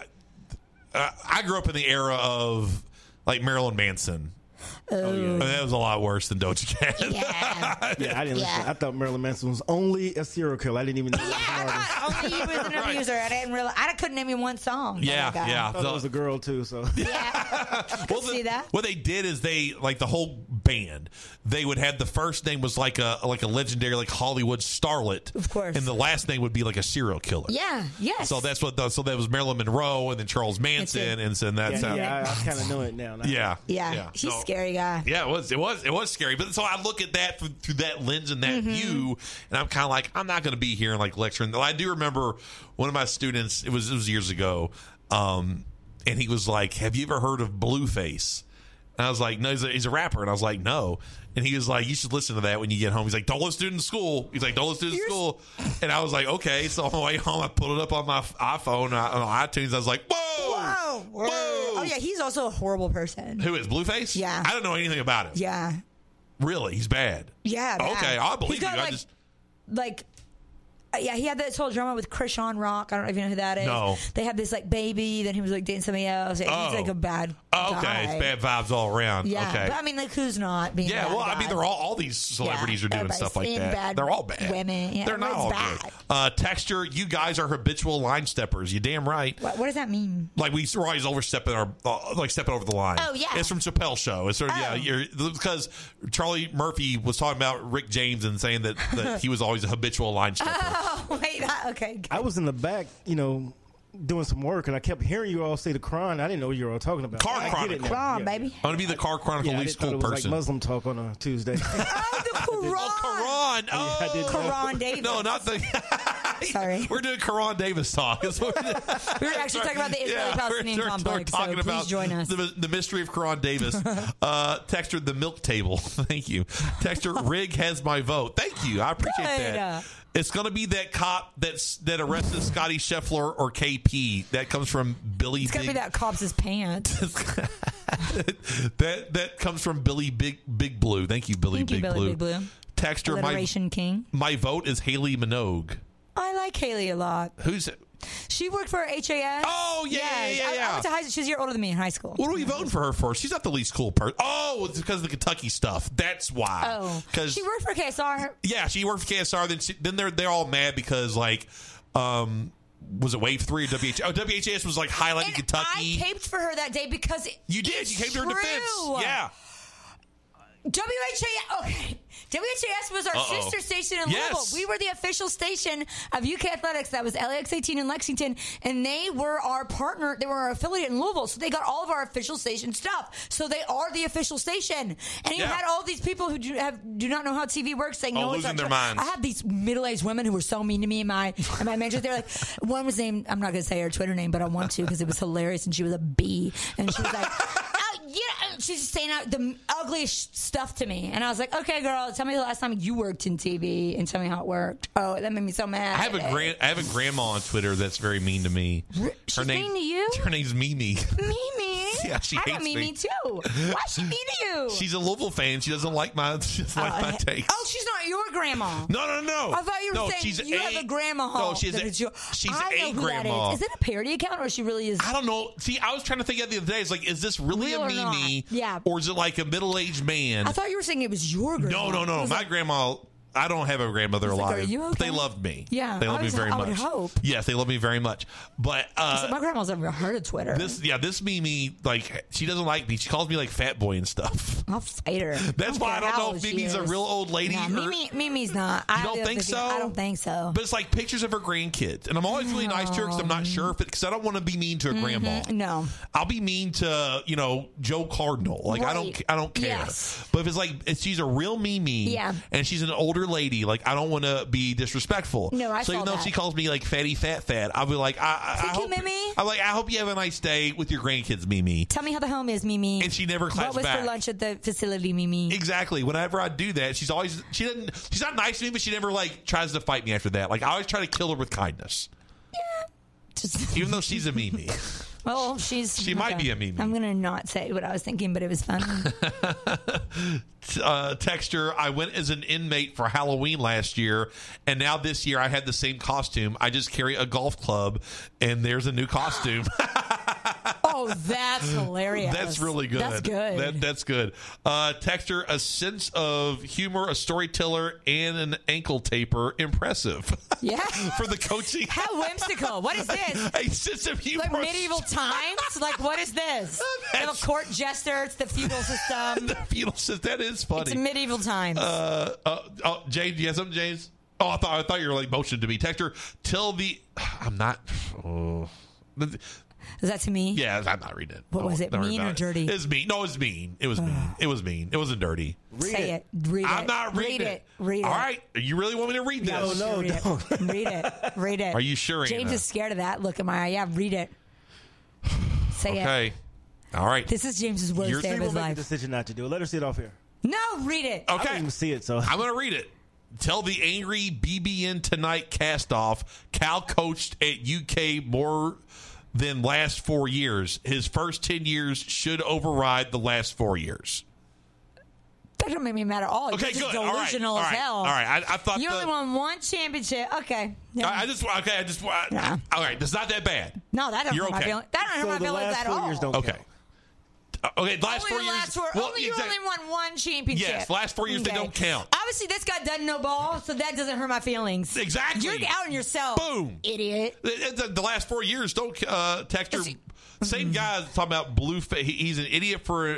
S8: Uh, I grew up in the era of like Marilyn Manson.
S10: Oh,
S8: And that was a lot worse than Doja Cat.
S10: Yeah.
S6: Yeah, I didn't.
S10: Yeah.
S6: Listen. I thought Marilyn Manson was only a serial killer. I didn't even know. he was an
S10: Yeah,
S6: artist.
S10: I thought only he was an
S8: Right.
S10: abuser. I didn't realize. I couldn't name you one song. by
S8: Yeah,
S10: that guy.
S8: yeah.
S6: I thought it was a girl too. So
S10: Yeah.
S8: Well,
S10: see
S8: the-
S10: that.
S8: What they did is they like the whole band. They would have the first name was like a like a legendary like Hollywood starlet,
S10: Of course.
S8: and the last name would be like a serial killer.
S10: Yeah. Yes.
S8: So that's what. The, so that was Marilyn Monroe, and then Charles Manson, and so that's
S6: yeah,
S8: how.
S6: yeah, I, I kind of know it now.
S8: Yeah,
S10: Yeah. He's
S8: No.
S10: a scary guy.
S8: Yeah, it was. It was. It was scary. But so I look at that through, through that lens and that
S10: Mm-hmm.
S8: view, and I'm kind of like, I'm not going to be here and like lecturing. Though I do remember one of my students. It was it was years ago, um, and he was like, "Have you ever heard of Blueface?" And I was like, "No, he's a, he's a rapper." And I was like, "No." And he was like, "You should listen to that when you get home." He's like, "Don't listen to it in school." He's like, "Don't listen to it in school." And I was like, "Okay." So on my way home, I pulled it up on my iPhone uh, on iTunes. I was like, "Whoa,
S10: Whoa.
S8: whoa!"
S10: Oh yeah, he's also a horrible person.
S8: Who is Blueface?
S10: Yeah.
S8: I don't know anything about him.
S10: Yeah.
S8: Really, he's bad.
S10: Yeah. bad.
S8: Okay, I believe
S10: He's got,
S8: you. I
S10: Like,
S8: just
S10: like uh, yeah, he had this whole drama with Krishan Rock. I don't know if you know who that is.
S8: No.
S10: They had this like baby, then he was like dating somebody else. He's
S8: Oh.
S10: like a bad
S8: oh, okay.
S10: guy.
S8: It's bad vibes all around.
S10: Yeah,
S8: Okay.
S10: but I mean, like, who's not being? a
S8: Yeah,
S10: bad
S8: well, I
S10: guy?
S8: mean, they're all all these celebrities
S10: Yeah,
S8: are doing
S10: everybody's
S8: stuff like
S10: in
S8: that.
S10: bad
S8: They're all bad.
S10: women. Yeah,
S8: they're not all
S10: everybody's
S8: good.
S10: bad.
S8: Uh, Texture, you guys are habitual line steppers. You damn right.
S10: What, what does that mean?
S8: Like we we're always overstepping our uh, like stepping over the line.
S10: Oh, yeah.
S8: it's from Chappelle's show. It's sort of, yeah,
S10: Oh.
S8: you're, because Charlie Murphy was talking about Rick James and saying that, that he was always a habitual line stepper.
S10: Oh wait, that, okay.
S6: I was in the back, you know, doing some work, and I kept hearing you all say the Quran. I didn't know what you were all talking about.
S8: Car
S6: I get it
S8: Chronicle.
S6: now.
S10: Come on,
S6: Yeah.
S10: baby.
S8: I'm gonna be the Car Chronicle
S6: Yeah, I
S8: least
S6: just thought
S8: cool
S6: it was
S8: person.
S6: like Muslim talk on a Tuesday.
S10: Oh, the Quran.
S8: Oh, Quran. Oh,
S6: I did know.
S10: Quran Davis.
S8: No, not the.
S10: Sorry.
S8: We're doing Quran Davis talk. That's what we're,
S10: We were actually talking about the Israeli-Palestinian
S8: we're, we're,
S10: conflict,
S8: We're talking
S10: so please
S8: about
S10: join us.
S8: The, the mystery of Quran Davis. uh, Texture, the milk table. Thank you. Texture, Rig has my vote. Thank you. I appreciate
S10: Good.
S8: that. It's going to be that cop that's that arrested Scotty Scheffler or K P. That comes from Billy.
S10: It's gonna
S8: Big,
S10: be that cop's pants.
S8: that that comes from Billy Big Big Blue. Thank you, Billy
S10: Thank you,
S8: Big
S10: Billy
S8: Blue.
S10: Big Blue.
S8: Texture, my
S10: Alliteration king.
S8: my vote is Haley Minogue.
S10: I like Haley a lot.
S8: Who's
S10: She worked for H A S.
S8: Oh, yeah, yeah, yeah,
S10: I,
S8: yeah.
S10: I went to high. She's a year older than me in high school.
S8: What are we voting for her for? She's not the least cool person. Oh, it's because of the Kentucky stuff. That's why.
S10: Oh,
S8: because
S10: she worked for K S R.
S8: yeah, she worked for K S R. Then she, then they're they're all mad because like, um, was it Wave Three or W H? Oh, W H S was like highlighting
S10: And
S8: Kentucky.
S10: I caped for her that day because it,
S8: you did.
S10: it's
S8: You came to her
S10: true.
S8: defense. Yeah.
S10: W H A S, okay. W H A S was our
S8: Uh-oh.
S10: sister station in
S8: Yes.
S10: Louisville. We were the official station of U K Athletics. That was L A X eighteen in Lexington, and they were our partner. They were our affiliate in Louisville, so they got all of our official station stuff. So they are the official station. And you
S8: Yeah.
S10: had all these people who do, have, do not know how T V works saying,
S8: Oh,
S10: "No, it's
S8: losing
S10: not
S8: their
S10: true."
S8: minds.
S10: I had these middle-aged women who were so mean to me and my and my managers. They're like, one was named. I'm not going to say her Twitter name, but I want to because it was hilarious, and she was a B, and she was like. Yeah, she's just saying out the ugliest stuff to me, and I was like, "Okay, girl, tell me the last time you worked in T V, and tell me how it worked." Oh, that made me so mad.
S8: I have a grand I have a grandma on Twitter that's very mean to me.
S10: She's mean to you?
S8: Her name's Mimi.
S10: Mimi.
S8: Yeah, she
S10: I
S8: hates
S10: got Mimi
S8: me.
S10: too. Why's she mean to you?
S8: She's a Louisville fan. She doesn't like my she doesn't like my
S10: Uh,
S8: takes.
S10: Oh, she's not your grandma.
S8: No, no, no.
S10: I thought you were
S8: no,
S10: saying
S8: she's
S10: you have a grandma.
S8: No, she's
S10: that
S8: a,
S10: is your-
S8: she's
S10: I know
S8: a
S10: who that
S8: grandma.
S10: is. Is it a parody account or she really is?
S8: I don't know. See, I was trying to think of the other day. It's like, is this really
S10: Real
S8: a
S10: or
S8: Mimi?
S10: not? Yeah.
S8: Or is it like a middle-aged man?
S10: I thought you were saying it was your grandma.
S8: no, no,
S10: I
S8: no.
S10: was
S8: My
S10: like,
S8: grandma. I don't have a grandmother
S10: I was like,
S8: alive.
S10: are you
S8: But they
S10: okay?
S8: loved me.
S10: Yeah,
S8: they love
S10: I
S8: me
S10: was-
S8: very
S10: I would
S8: much.
S10: hope.
S8: Yes, they love me very much. But uh,
S10: so my grandma's never heard of Twitter.
S8: this, yeah, this Mimi, like, she doesn't like me. She calls me like fat boy and stuff.
S10: I'll fight her.
S8: That's why I don't
S10: care how
S8: know
S10: old
S8: if
S10: she
S8: Mimi's a
S10: is.
S8: real old lady.
S10: Nah,
S8: or,
S10: Mimi, Mimi's not. I
S8: You don't
S10: have
S8: think
S10: to
S8: so?
S10: I don't think so.
S8: But it's like pictures of her grandkids, and I'm always really nice to her because I'm not sure if it because I don't want to be mean to a grandma.
S10: No,
S8: I'll be mean to you know Joe Cardinal. Like I don't
S10: Right.
S8: I don't care.
S10: Yes.
S8: But if it's like if she's a real Mimi,
S10: Yeah.
S8: and she's an older dear lady. Like, I don't want to be disrespectful.
S10: No, I
S8: So
S10: saw
S8: even though
S10: that.
S8: she calls me like fatty, fat, fat, I'll be like, I, I,
S10: Thank
S8: I
S10: you,
S8: hope,
S10: Mimi.
S8: I'm like, I hope you have a nice day with your grandkids, Mimi.
S10: Tell me how the home is, Mimi.
S8: And she never claps
S10: What was
S8: back.
S10: for lunch at the facility, Mimi?
S8: Exactly. Whenever I do that, she's always she doesn't she's not nice to me, but she never like tries to fight me after that. Like I always try to kill her with kindness.
S10: Just
S8: Even though she's a Mimi.
S10: well, she's
S8: She might be a Mimi.
S10: I'm gonna not say what I was thinking, but it was fun.
S8: uh, texture, I went as an inmate for Halloween last year, and now this year I had the same costume. I just carry a golf club, and there's a new costume.
S10: Oh, that's hilarious.
S8: That's really good.
S10: That's good.
S8: That, that's good. Uh, texture, a sense of humor, a storyteller, and an ankle taper. Impressive.
S10: Yeah.
S8: For the coaching.
S10: How whimsical. What is this?
S8: A sense of humor.
S10: Like medieval times? Like, what is this? They have a court jester. It's the feudal system.
S8: The feudal system. That is funny.
S10: It's medieval times.
S8: Uh, uh, oh, James, you have something, James? Oh, I thought I thought you were like motioning to me. Texture, tell the. I'm not. Oh.
S10: Is that to me?
S8: Yeah, I'm not reading it.
S10: What was it,
S8: Don't worry
S10: mean
S8: about
S10: or
S8: it.
S10: dirty?
S8: It's mean. No, it's mean. It was mean. It was mean. It wasn't dirty.
S10: Say it. Read it.
S8: I'm not reading
S10: read it. Read it.
S8: All right. You really want me to read this?
S6: No, no,
S10: read
S6: don't.
S10: It. Read it. Read it.
S8: Are you sure,
S10: James
S8: Anna?
S10: is scared of that look in my eye. Yeah, read it. Say it.
S8: Okay. All right.
S10: This is James's worst
S8: You're-
S10: day of
S6: We'll
S10: his
S6: make a
S10: life.
S6: decision not to do it. Let her see it off here.
S10: No, read it.
S6: I
S8: Okay.
S6: don't even see it, so.
S8: I'm going to read it. Tell the angry B B N Tonight cast off. Cal coached at U K more than last four years. His first ten years should override the last four years.
S10: That don't make me mad at all.
S8: Okay,
S10: You're just
S8: good. All right.
S10: delusional
S8: All
S10: as
S8: right.
S10: hell.
S8: All right. I, I thought
S10: You
S8: the,
S10: only won one championship. Okay. Yeah.
S8: I, I just okay. I just I,
S10: Nah.
S8: all right. That's not that bad.
S10: no, that don't
S8: You're
S10: hurt my
S8: okay.
S10: feelings. That don't hurt
S6: So
S10: my
S6: the
S10: feelings
S6: last
S10: at
S6: four
S10: all.
S6: years don't
S8: Okay.
S6: count.
S8: Uh, okay. Last
S10: Only
S8: four
S10: the
S8: years.
S10: last four.
S8: well,
S10: only you
S8: exact-
S10: only won one championship.
S8: Yes, last four years they don't count.
S10: Obviously, this guy doesn't know ball, so that doesn't hurt my feelings.
S8: Exactly.
S10: You're out on yourself.
S8: Boom.
S10: Idiot.
S8: The, the- the last four years don't uh, texture.
S10: Is he-
S8: Same guy talking about blue. Fa- he, he's an idiot for.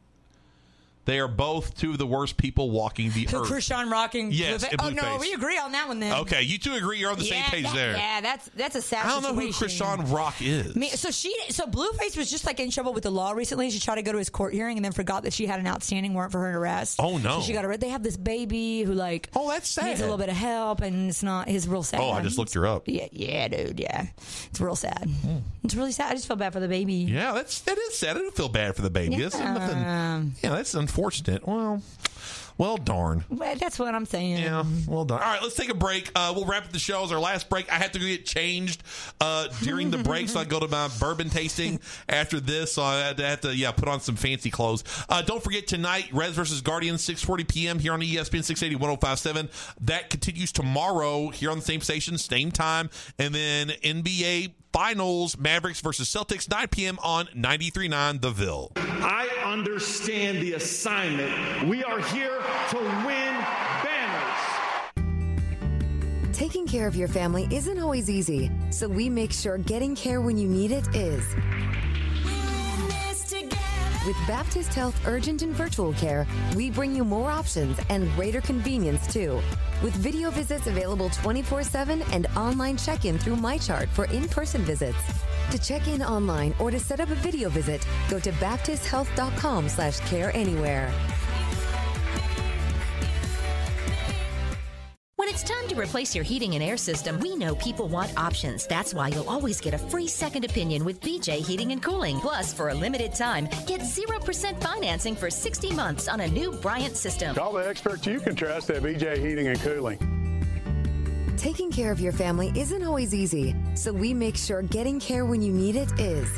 S8: They are both two of the worst people walking the
S10: Who,
S8: earth.
S10: Krishan rocking?
S8: Yes,
S10: Blueface?
S8: and
S10: Oh no,
S8: Blueface.
S10: we agree on that one then.
S8: Okay, you two agree. You're on the same
S10: Yeah,
S8: page
S10: that-
S8: there.
S10: Yeah, that's that's a sad
S8: I don't know who
S10: situation.
S8: Krishan Rock is.
S10: Me, so she, so Blueface was just like in trouble with the law recently. She tried to go to his court hearing and then forgot that she had an outstanding warrant for her arrest.
S8: Oh, no.
S10: So she got arrested. They have this baby who like
S8: Oh, that's sad.
S10: needs a little bit of help, and it's not. He's real sad.
S8: Oh, I just looked her up.
S10: Yeah, yeah, dude. Yeah, it's real sad. It's really sad. I just feel bad for the baby.
S8: Yeah, that's that is sad. I don't feel bad for the baby. That's nothing. Yeah, that's unfortunate. Well, well, darn.
S10: Well, that's what I'm saying.
S8: Yeah, well done. All right, let's take a break. Uh, we'll wrap up the show. As our last break, I have to go get changed uh, during the break, so I go to my bourbon tasting after this. So I have to, have to yeah, put on some fancy clothes. Uh, don't forget tonight, Reds versus Guardians, six forty p.m. here on E S P N six eighty, one oh five point seven. That continues tomorrow here on the same station, same time, and then N B A Finals, Mavericks versus Celtics, nine p.m. on ninety-three point nine The Ville.
S5: I understand the assignment. We are here to win banners.
S12: Taking care of your family isn't always easy, so we make sure getting care when you need it is. With Baptist Health Urgent and Virtual Care, we bring you more options and greater convenience, too. With video visits available twenty-four seven and online check-in through MyChart for in-person visits. To check in online or to set up a video visit, go to baptist health dot com slash care anywhere.
S13: When it's time to replace your heating and air system, we know people want options. That's why you'll always get a free second opinion with B J Heating and Cooling. Plus, for a limited time, get zero percent financing for sixty months on a new Bryant system.
S14: Call the experts you can trust at B J Heating and Cooling.
S12: Taking care of your family isn't always easy, so we make sure getting care when you need it is.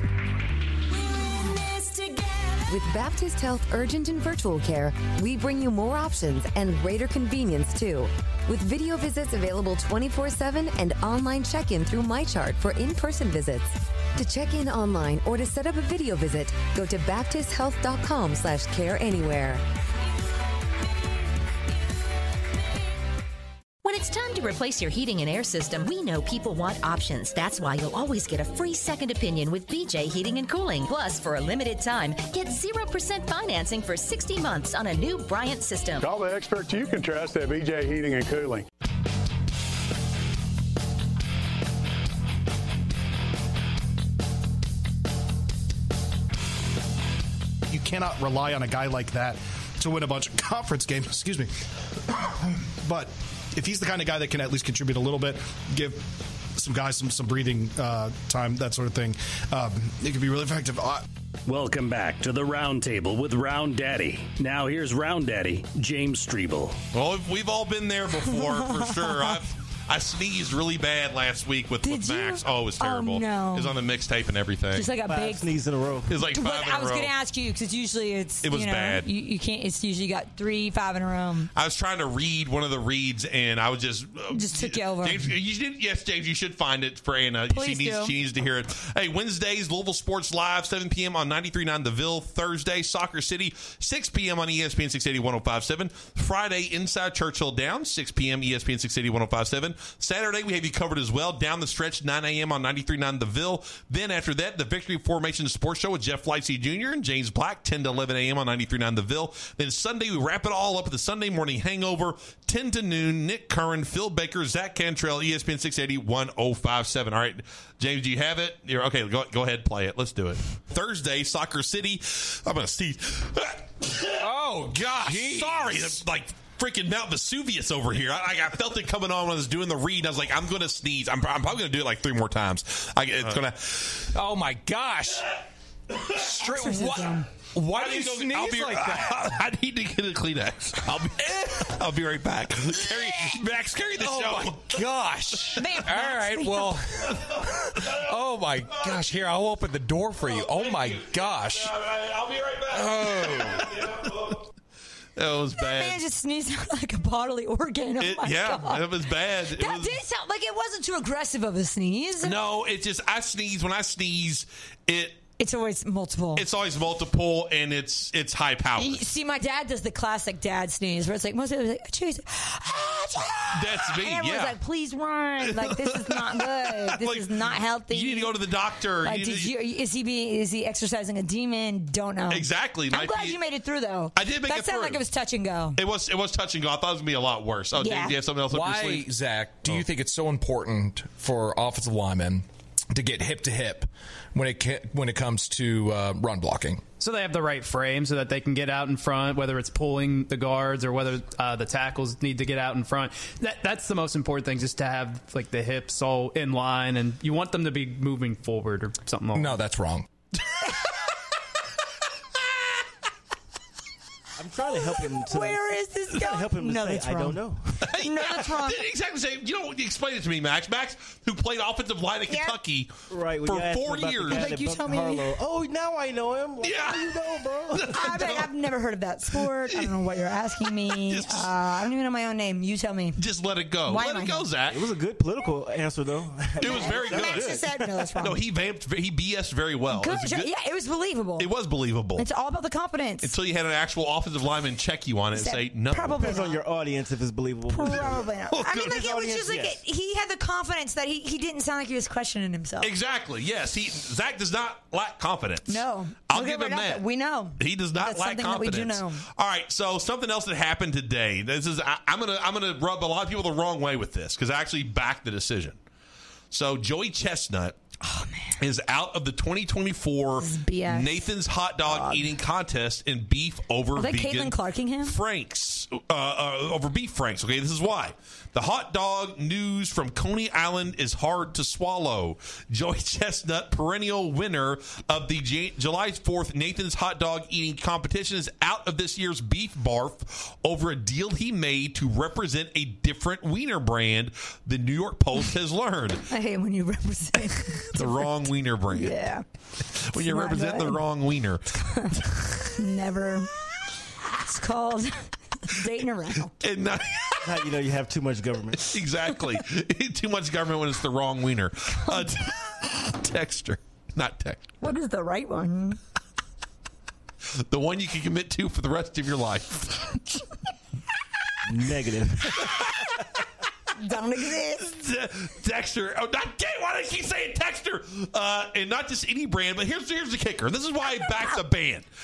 S12: With Baptist Health Urgent and Virtual Care, we bring you more options and greater convenience, too. With video visits available twenty-four seven and online check-in through MyChart for in-person visits. To check in online or to set up a video visit, go to baptist health dot com slash care anywhere.
S13: When it's time to replace your heating and air system, we know people want options. That's why you'll always get a free second opinion with B J Heating and Cooling. Plus, for a limited time, get zero percent financing for sixty months on a new Bryant system.
S14: Call the experts you can trust at B J Heating and Cooling.
S4: You cannot rely on a guy like that
S15: to win a bunch of conference games. Excuse me. But if he's the kind of guy that can at least contribute a little bit, give some guys some, some breathing uh, time, that sort of thing, um, it could be really effective. Uh,
S4: Welcome back to the Round Table with Round Daddy. Now here's Round Daddy, James Strebel.
S8: Well, we've all been there before, for sure. I've I sneezed really bad last week with, with Max. Oh, it was terrible.
S10: Oh, no.
S8: It was on the mixtape and everything.
S10: Just like a
S6: Five
S10: big
S6: sneeze in a row.
S8: It was like five
S10: But
S8: in a
S10: I was
S8: row.
S10: going to ask you because usually it's
S8: It was
S10: you know,
S8: bad.
S10: You, you can't. It's usually you got three, five in a row.
S8: I was trying to read one of the reads, and I was just uh,
S10: Just took you over.
S8: James, you should, yes, James, you should find it for Anna.
S10: Please
S8: she needs
S10: do.
S8: she needs to hear it. Hey, Wednesdays, Louisville Sports Live, seven p.m. on ninety-three point nine The Ville. Thursday, Soccer City, six p.m. on E S P N six eighty, ten fifty-seven. Friday, Inside Churchill Downs, six p.m. E S P N six eighty, ten fifty-seven. Saturday, we have you covered as well. Down the stretch, nine a.m. on ninety-three point nine The Ville. Then after that, the Victory Formation Sports Show with Jeff Lightsey Junior and James Black, ten to eleven a.m. on ninety-three point nine The Ville. Then Sunday, we wrap it all up with the Sunday Morning Hangover, ten to noon. Nick Curran, Phil Baker, Zach Cantrell, E S P N six eighty, ten fifty-seven. All right, James, do you have it? You're, okay, go, go ahead, play it. Let's do it. Thursday, Soccer City. I'm going to sneeze. Oh, gosh. Jeez. Sorry. Like, freaking Mount Vesuvius over here. I, I felt it coming on when I was doing the read. I was like, I'm going to sneeze. I'm, I'm probably going to do it like three more times. I, it's going to.
S16: Oh, my gosh. Straight, what? Why do you sneeze
S8: I'll be,
S16: like that?
S8: I, I need to get a Kleenex. I'll be, I'll be right back. Carry, Max, carry the
S16: oh
S8: show.
S16: Oh, my gosh. All right, well. Oh, my gosh. Here, I'll open the door for you. Oh, my gosh.
S8: I'll be right back.
S16: Oh.
S8: That was bad.
S10: Man just sneezed out like a bodily organ. Oh
S8: It,
S10: my
S8: yeah,
S10: God.
S8: it was bad. It
S10: That
S8: was,
S10: did sound like it wasn't too aggressive of a sneeze.
S8: no, it's just I sneeze. When I sneeze, it
S10: It's always multiple.
S8: it's always multiple and it's it's high powered.
S10: You see, my dad does the classic dad sneeze where it's like, most of it was like, "Jeez."
S8: That's me.
S10: And everyone's
S8: Yeah.
S10: like, please run. Like, this is not good. This
S8: Like,
S10: is not healthy.
S8: You need to go to the doctor.
S10: Like,
S8: You
S10: did
S8: need-
S10: you, is he being, is he exercising a demon? Don't know.
S8: Exactly.
S10: I'm
S8: Might
S10: glad
S8: be-
S10: you made it through, though.
S8: I did make
S10: that
S8: it
S10: sounded
S8: through.
S10: like it was touch and go.
S8: It was it was touch and go. I thought it was gonna be a lot worse. Oh,
S10: Yeah.
S8: James, do you have something else up your
S16: Why,
S8: sleeve?
S16: Zach, do you think it's so important for offensive linemen to get hip to hip when it ca- when it comes to uh, run blocking?
S17: So they have the right frame so that they can get out in front, whether it's pulling the guards or whether uh, the tackles need to get out in front. That, that's the most important thing, just to have like the hips all in line, and you want them to be moving forward or something like that.
S16: No, that's wrong.
S6: I'm trying to help him. To,
S10: Where is this
S6: I'm trying to
S10: going?
S6: help him to
S10: No,
S6: say,
S10: that's
S6: I
S10: wrong.
S6: don't know.
S10: No, that's wrong.
S8: Didn't exactly say. You know, explain it to me, Max. Max, who played offensive line at
S10: Yeah.
S8: Kentucky
S6: Right, when
S8: for
S6: you asked
S8: four
S6: him about the
S8: years.
S6: guy
S10: Like,
S6: that
S10: you
S6: bumped
S10: tell me-
S6: Harlow. Oh, now I know him. Like,
S8: Yeah.
S6: how do you know, bro?
S10: I mean, I've never heard of that sport. I don't know what you're asking me.
S8: Just-
S10: Uh, I don't even know my own name. You tell me.
S8: Just let it go.
S10: Why
S8: let
S10: am
S8: it
S10: I
S8: go,
S10: here?
S8: Zach.
S6: It was a good political answer, though.
S8: It was very good.
S10: Max just said, no, that's wrong.
S8: No, he vamped. He B S'd very well.
S10: Good
S8: It was a
S10: job.
S8: good-
S10: Yeah, it was believable.
S8: It was believable.
S10: It's all about the confidence.
S8: Until you had an actual offensive lineman check you on it and
S10: Said-
S8: say no.
S10: Probably
S6: Depends
S10: not.
S6: on your audience if it's believable.
S10: Probably not. I mean, like,
S6: His
S10: it was
S6: audience,
S10: just like
S6: yes.
S10: it, he had the confidence that he, he didn't sound like he was questioning himself.
S8: Exactly. Yes. He Zach does not lack confidence.
S10: No.
S8: I'll
S10: We'll
S8: give
S10: get
S8: him
S10: right out
S8: that.
S10: there. We know.
S8: He does not
S10: That's
S8: lack
S10: something that we
S8: confidence.
S10: do know.
S8: All right. So something else that happened today. This is I, I'm gonna I'm gonna rub a lot of people the wrong way with this because I actually backed the decision. So Joey Chestnut.
S10: Oh, man.
S8: Is out of the twenty twenty-four
S10: This is B S.
S8: Nathan's Hot Dog
S10: God.
S8: Eating Contest in beef over
S10: Are they
S8: vegan
S10: Caitlin Clarking him?
S8: Franks uh, uh, over beef Franks. Okay, this is why. The hot dog news from Coney Island is hard to swallow. Joey Chestnut, perennial winner of the J- July fourth Nathan's Hot Dog Eating Competition, is out of this year's beef barf over a deal he made to represent a different wiener brand, the New York Post has learned.
S10: I hate when you represent
S8: The wrong wiener brand.
S10: Yeah.
S8: When you
S10: Not
S8: represent the
S10: good.
S8: wrong wiener.
S10: Never. It's called dating around.
S8: And not,
S6: How you know you have too much government.
S8: exactly. Too much government when it's the wrong wiener. Uh, t- Texter. Not text.
S10: What is the right one?
S8: The one you can commit to for the rest of your life.
S6: Negative.
S10: Don't exist.
S8: Texter. Oh, not gay. Why do I keep saying Texter? Uh, and not just any brand, but here's here's the kicker. This is why I backed the band.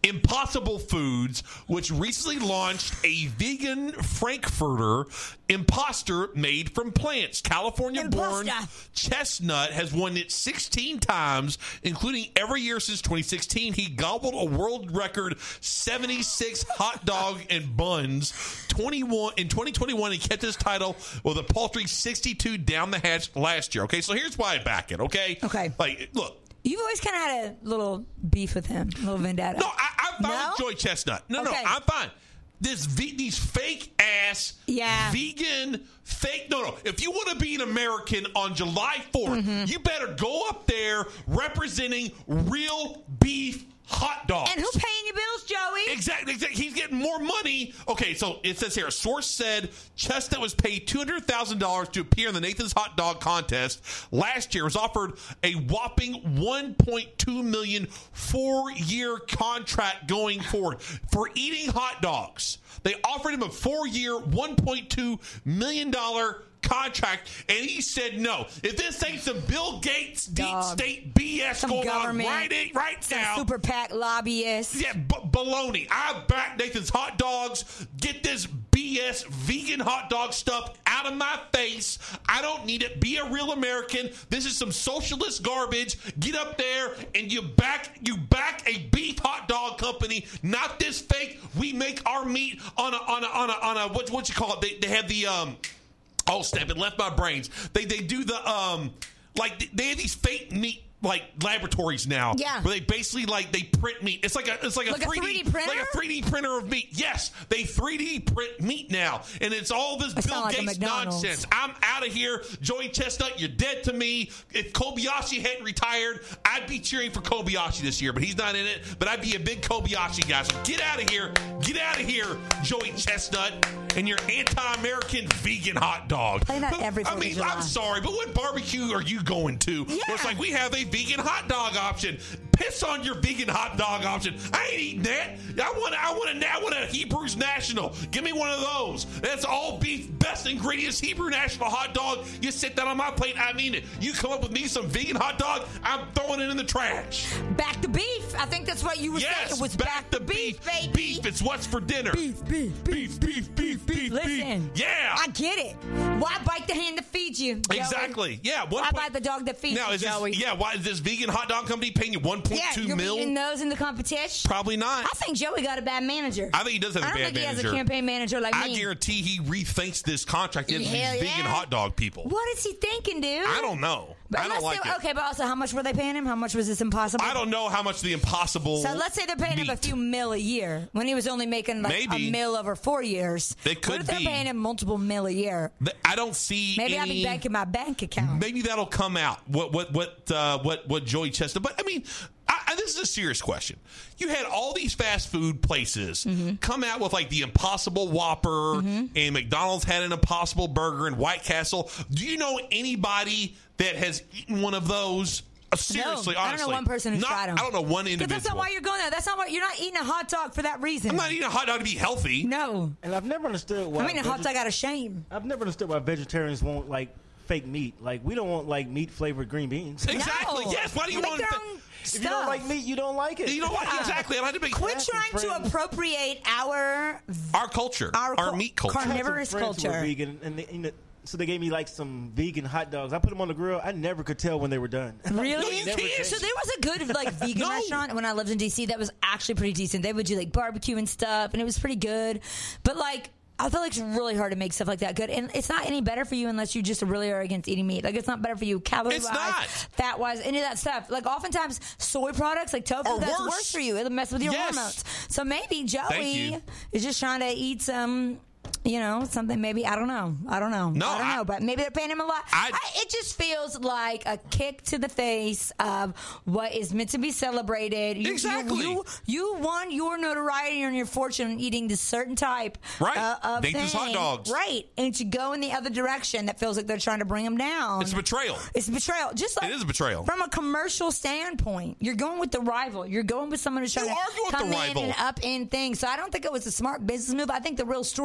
S8: Impossible Foods, which recently launched a vegan Frankfurter imposter made from plants. California-born Chestnut has won it sixteen times, including every year since twenty sixteen. He gobbled a world record seventy-six hot dog and buns. twenty-one in twenty twenty-one, he kept his title with a paltry sixty-two down the hatch last year. Okay, so here's why I back it, okay?
S10: Okay.
S8: Like, look.
S10: You've always kind of had a little beef with him, a little vendetta.
S8: No, I, I'm fine
S10: No?
S8: with Joy Chestnut. No,
S10: Okay.
S8: no, I'm fine. This ve- these fake ass
S10: Yeah.
S8: vegan fake. No, no. If you want to be an American on July fourth,
S10: Mm-hmm.
S8: you better go up there representing real beef hot dogs.
S10: And who's paying your bills, Joey?
S8: Exactly, exactly. He's getting more money. Okay, so it says here, a source said Chestnut was paid two hundred thousand dollars to appear in the Nathan's Hot Dog Contest last year. Was offered a whopping one point two million dollars four-year contract going forward for eating hot dogs. They offered him a four-year, one point two million dollars contract, and he said no. If this ain't some Bill Gates deep
S10: Dog.
S8: state B S
S10: Some
S8: going on
S10: government,
S8: right, right
S10: some
S8: now,
S10: super PAC lobbyists.
S8: yeah, b- baloney. I back Nathan's Hot Dogs. Get this B S vegan hot dog stuff out of my face. I don't need it. Be a real American. This is some socialist garbage. Get up there and you back you back a beef hot dog company, not this fake. We make our meat on a on a on a on a what what you call it? They they have the um. Oh, snap, it left my brains. They they do the, um, like, they have these fake meat, like, laboratories now.
S10: Yeah.
S8: Where they basically, like, they print meat. It's like a it's like a,
S10: Like a
S8: three D,
S10: three D printer?
S8: Like a three D printer of meat. Yes, they three D print meat now. And it's all this
S10: That
S8: Bill
S10: sound like a
S8: Gates
S10: McDonald's.
S8: nonsense. I'm out of here. Joey Chestnut, you're dead to me. If Kobayashi hadn't retired, I'd be cheering for Kobayashi this year. But he's not in it. But I'd be a big Kobayashi guy. So get out of here. Get out of here, Joey Chestnut, and your anti-American vegan hot dog.
S10: Play that
S8: Who-
S10: every
S8: I
S10: Fourth of
S8: mean,
S10: July.
S8: I'm sorry, but what barbecue are you going to?
S10: Yeah.
S8: Where it's like, we have a vegan hot dog option. Piss on your vegan hot dog option. I ain't eating that. I want, I want a, I want a Hebrews National. Give me one of those. That's all beef, best ingredients, Hebrew National hot dog. You sit that on my plate, I mean it. You come up with me some vegan hot dog, I'm throwing it in the trash.
S10: Back to beef. I think that's what you were
S8: Yes,
S10: saying. It was
S8: back,
S10: back,
S8: to
S10: to
S8: beef.
S10: beef, baby.
S8: Beef, it's what's for dinner.
S10: Beef, beef,
S8: beef, beef, beef, beef,
S10: Listen.
S8: beef. Yeah.
S10: I get it. Why bite the hand that feeds you, Joey?
S8: Exactly. Yeah.
S10: Why
S8: One
S10: bite the dog that feeds
S8: now,
S10: you,
S8: is this,
S10: Joey?
S8: yeah, why is this vegan hot dog company paying you one point two
S10: Yeah, you're
S8: mil?
S10: beating those in the competition.
S8: Probably not.
S10: I think Joey got a bad manager.
S8: I think he does have a
S10: I don't
S8: bad
S10: think
S8: manager.
S10: he has a campaign manager like
S8: I
S10: me.
S8: guarantee he rethinks this contract into these
S10: Hell
S8: vegan
S10: yeah.
S8: hot dog people.
S10: What is he thinking, dude?
S8: I don't know.
S10: But
S8: I don't
S10: let's
S8: like
S10: say,
S8: it.
S10: Okay, but also, how much were they paying him? How much was this impossible?
S8: I don't know how much the impossible.
S10: So let's say they're paying him a
S8: meat.
S10: few mil a year when he was only making like
S8: Maybe.
S10: a mil over four years.
S8: They could
S10: What if they're
S8: be.
S10: paying him multiple mil a year?
S8: Th- I don't see.
S10: Maybe I'll
S8: any,
S10: be banking my bank account.
S8: Maybe that'll come out. What what what uh, what what Joey Chestnut? But I mean, I, I, this is a serious question. You had all these fast food places
S10: Mm-hmm.
S8: come out with like the Impossible Whopper, and McDonald's had an Impossible Burger, and White Castle. Do you know anybody that has eaten one of those? Uh, seriously,
S10: no, I
S8: honestly,
S10: don't know one person who's
S8: Not-
S10: tried them.
S8: I don't know one
S10: Because
S8: individual.
S10: that's not why you're going there. That's not why you're not eating a hot dog for that reason.
S8: I'm not eating a hot dog to be healthy.
S10: No,
S6: And I've never understood why.
S10: I'm eating a hot
S6: vege-
S10: dog out of shame.
S6: I've never understood why vegetarians won't like fake meat. Like we don't want like meat flavored green beans.
S8: Exactly.
S10: No.
S8: Yes. Why do you
S10: Make
S8: want
S10: their
S8: to?
S10: own
S6: If you don't like meat, you don't like it.
S8: You know what?
S10: Yeah.
S8: Exactly. I had to be
S10: Quit
S6: That's
S10: trying to
S6: friends.
S10: appropriate our
S8: our culture,
S10: Our
S8: our,
S10: cul-
S8: meat culture.
S6: I had some
S10: carnivorous
S6: friends who were
S10: culture.
S6: vegan, and they, you know, so they gave me like some vegan hot dogs. I put them on the grill. I never could tell when they were done.
S10: Really?
S8: No, you
S6: Never
S8: can't.
S6: tasted.
S10: So there was a good like vegan
S8: No.
S10: restaurant when I lived in D C that was actually pretty decent. They would do like barbecue and stuff, and it was pretty good. But like, I feel like it's really hard to make stuff like that good, and it's not any better for you unless you just really are against eating meat. Like, it's not better for you calorie
S8: It's
S10: wise,
S8: not.
S10: fat wise, any of that stuff. Like, oftentimes soy products like tofu,
S8: Or
S10: that's
S8: worse.
S10: worse for you. It'll mess with your
S8: Yes.
S10: hormones. So maybe
S8: Thank
S10: Joey
S8: you.
S10: is just trying to eat some. You know, something maybe, I don't know. I don't know.
S8: No,
S10: I don't
S8: I-
S10: know, but maybe they're paying him a lot.
S8: I-
S10: I, it just feels like a kick to the face of what is meant to be celebrated. You,
S8: Exactly.
S10: You, you, you won your notoriety and your fortune eating this certain type
S8: Right.
S10: uh, of
S8: Nathan's
S10: thing.
S8: hot dogs.
S10: Right. And to go in the other direction, that feels like they're trying to bring them down.
S8: It's a betrayal.
S10: It's a betrayal. Just like
S8: It is a betrayal.
S10: From a commercial standpoint, you're going with the rival. You're going with someone who's trying
S8: You
S10: to
S8: are going with
S10: come
S8: the
S10: in
S8: rival.
S10: and up in things. So I don't think it was a smart business move. I think the real story is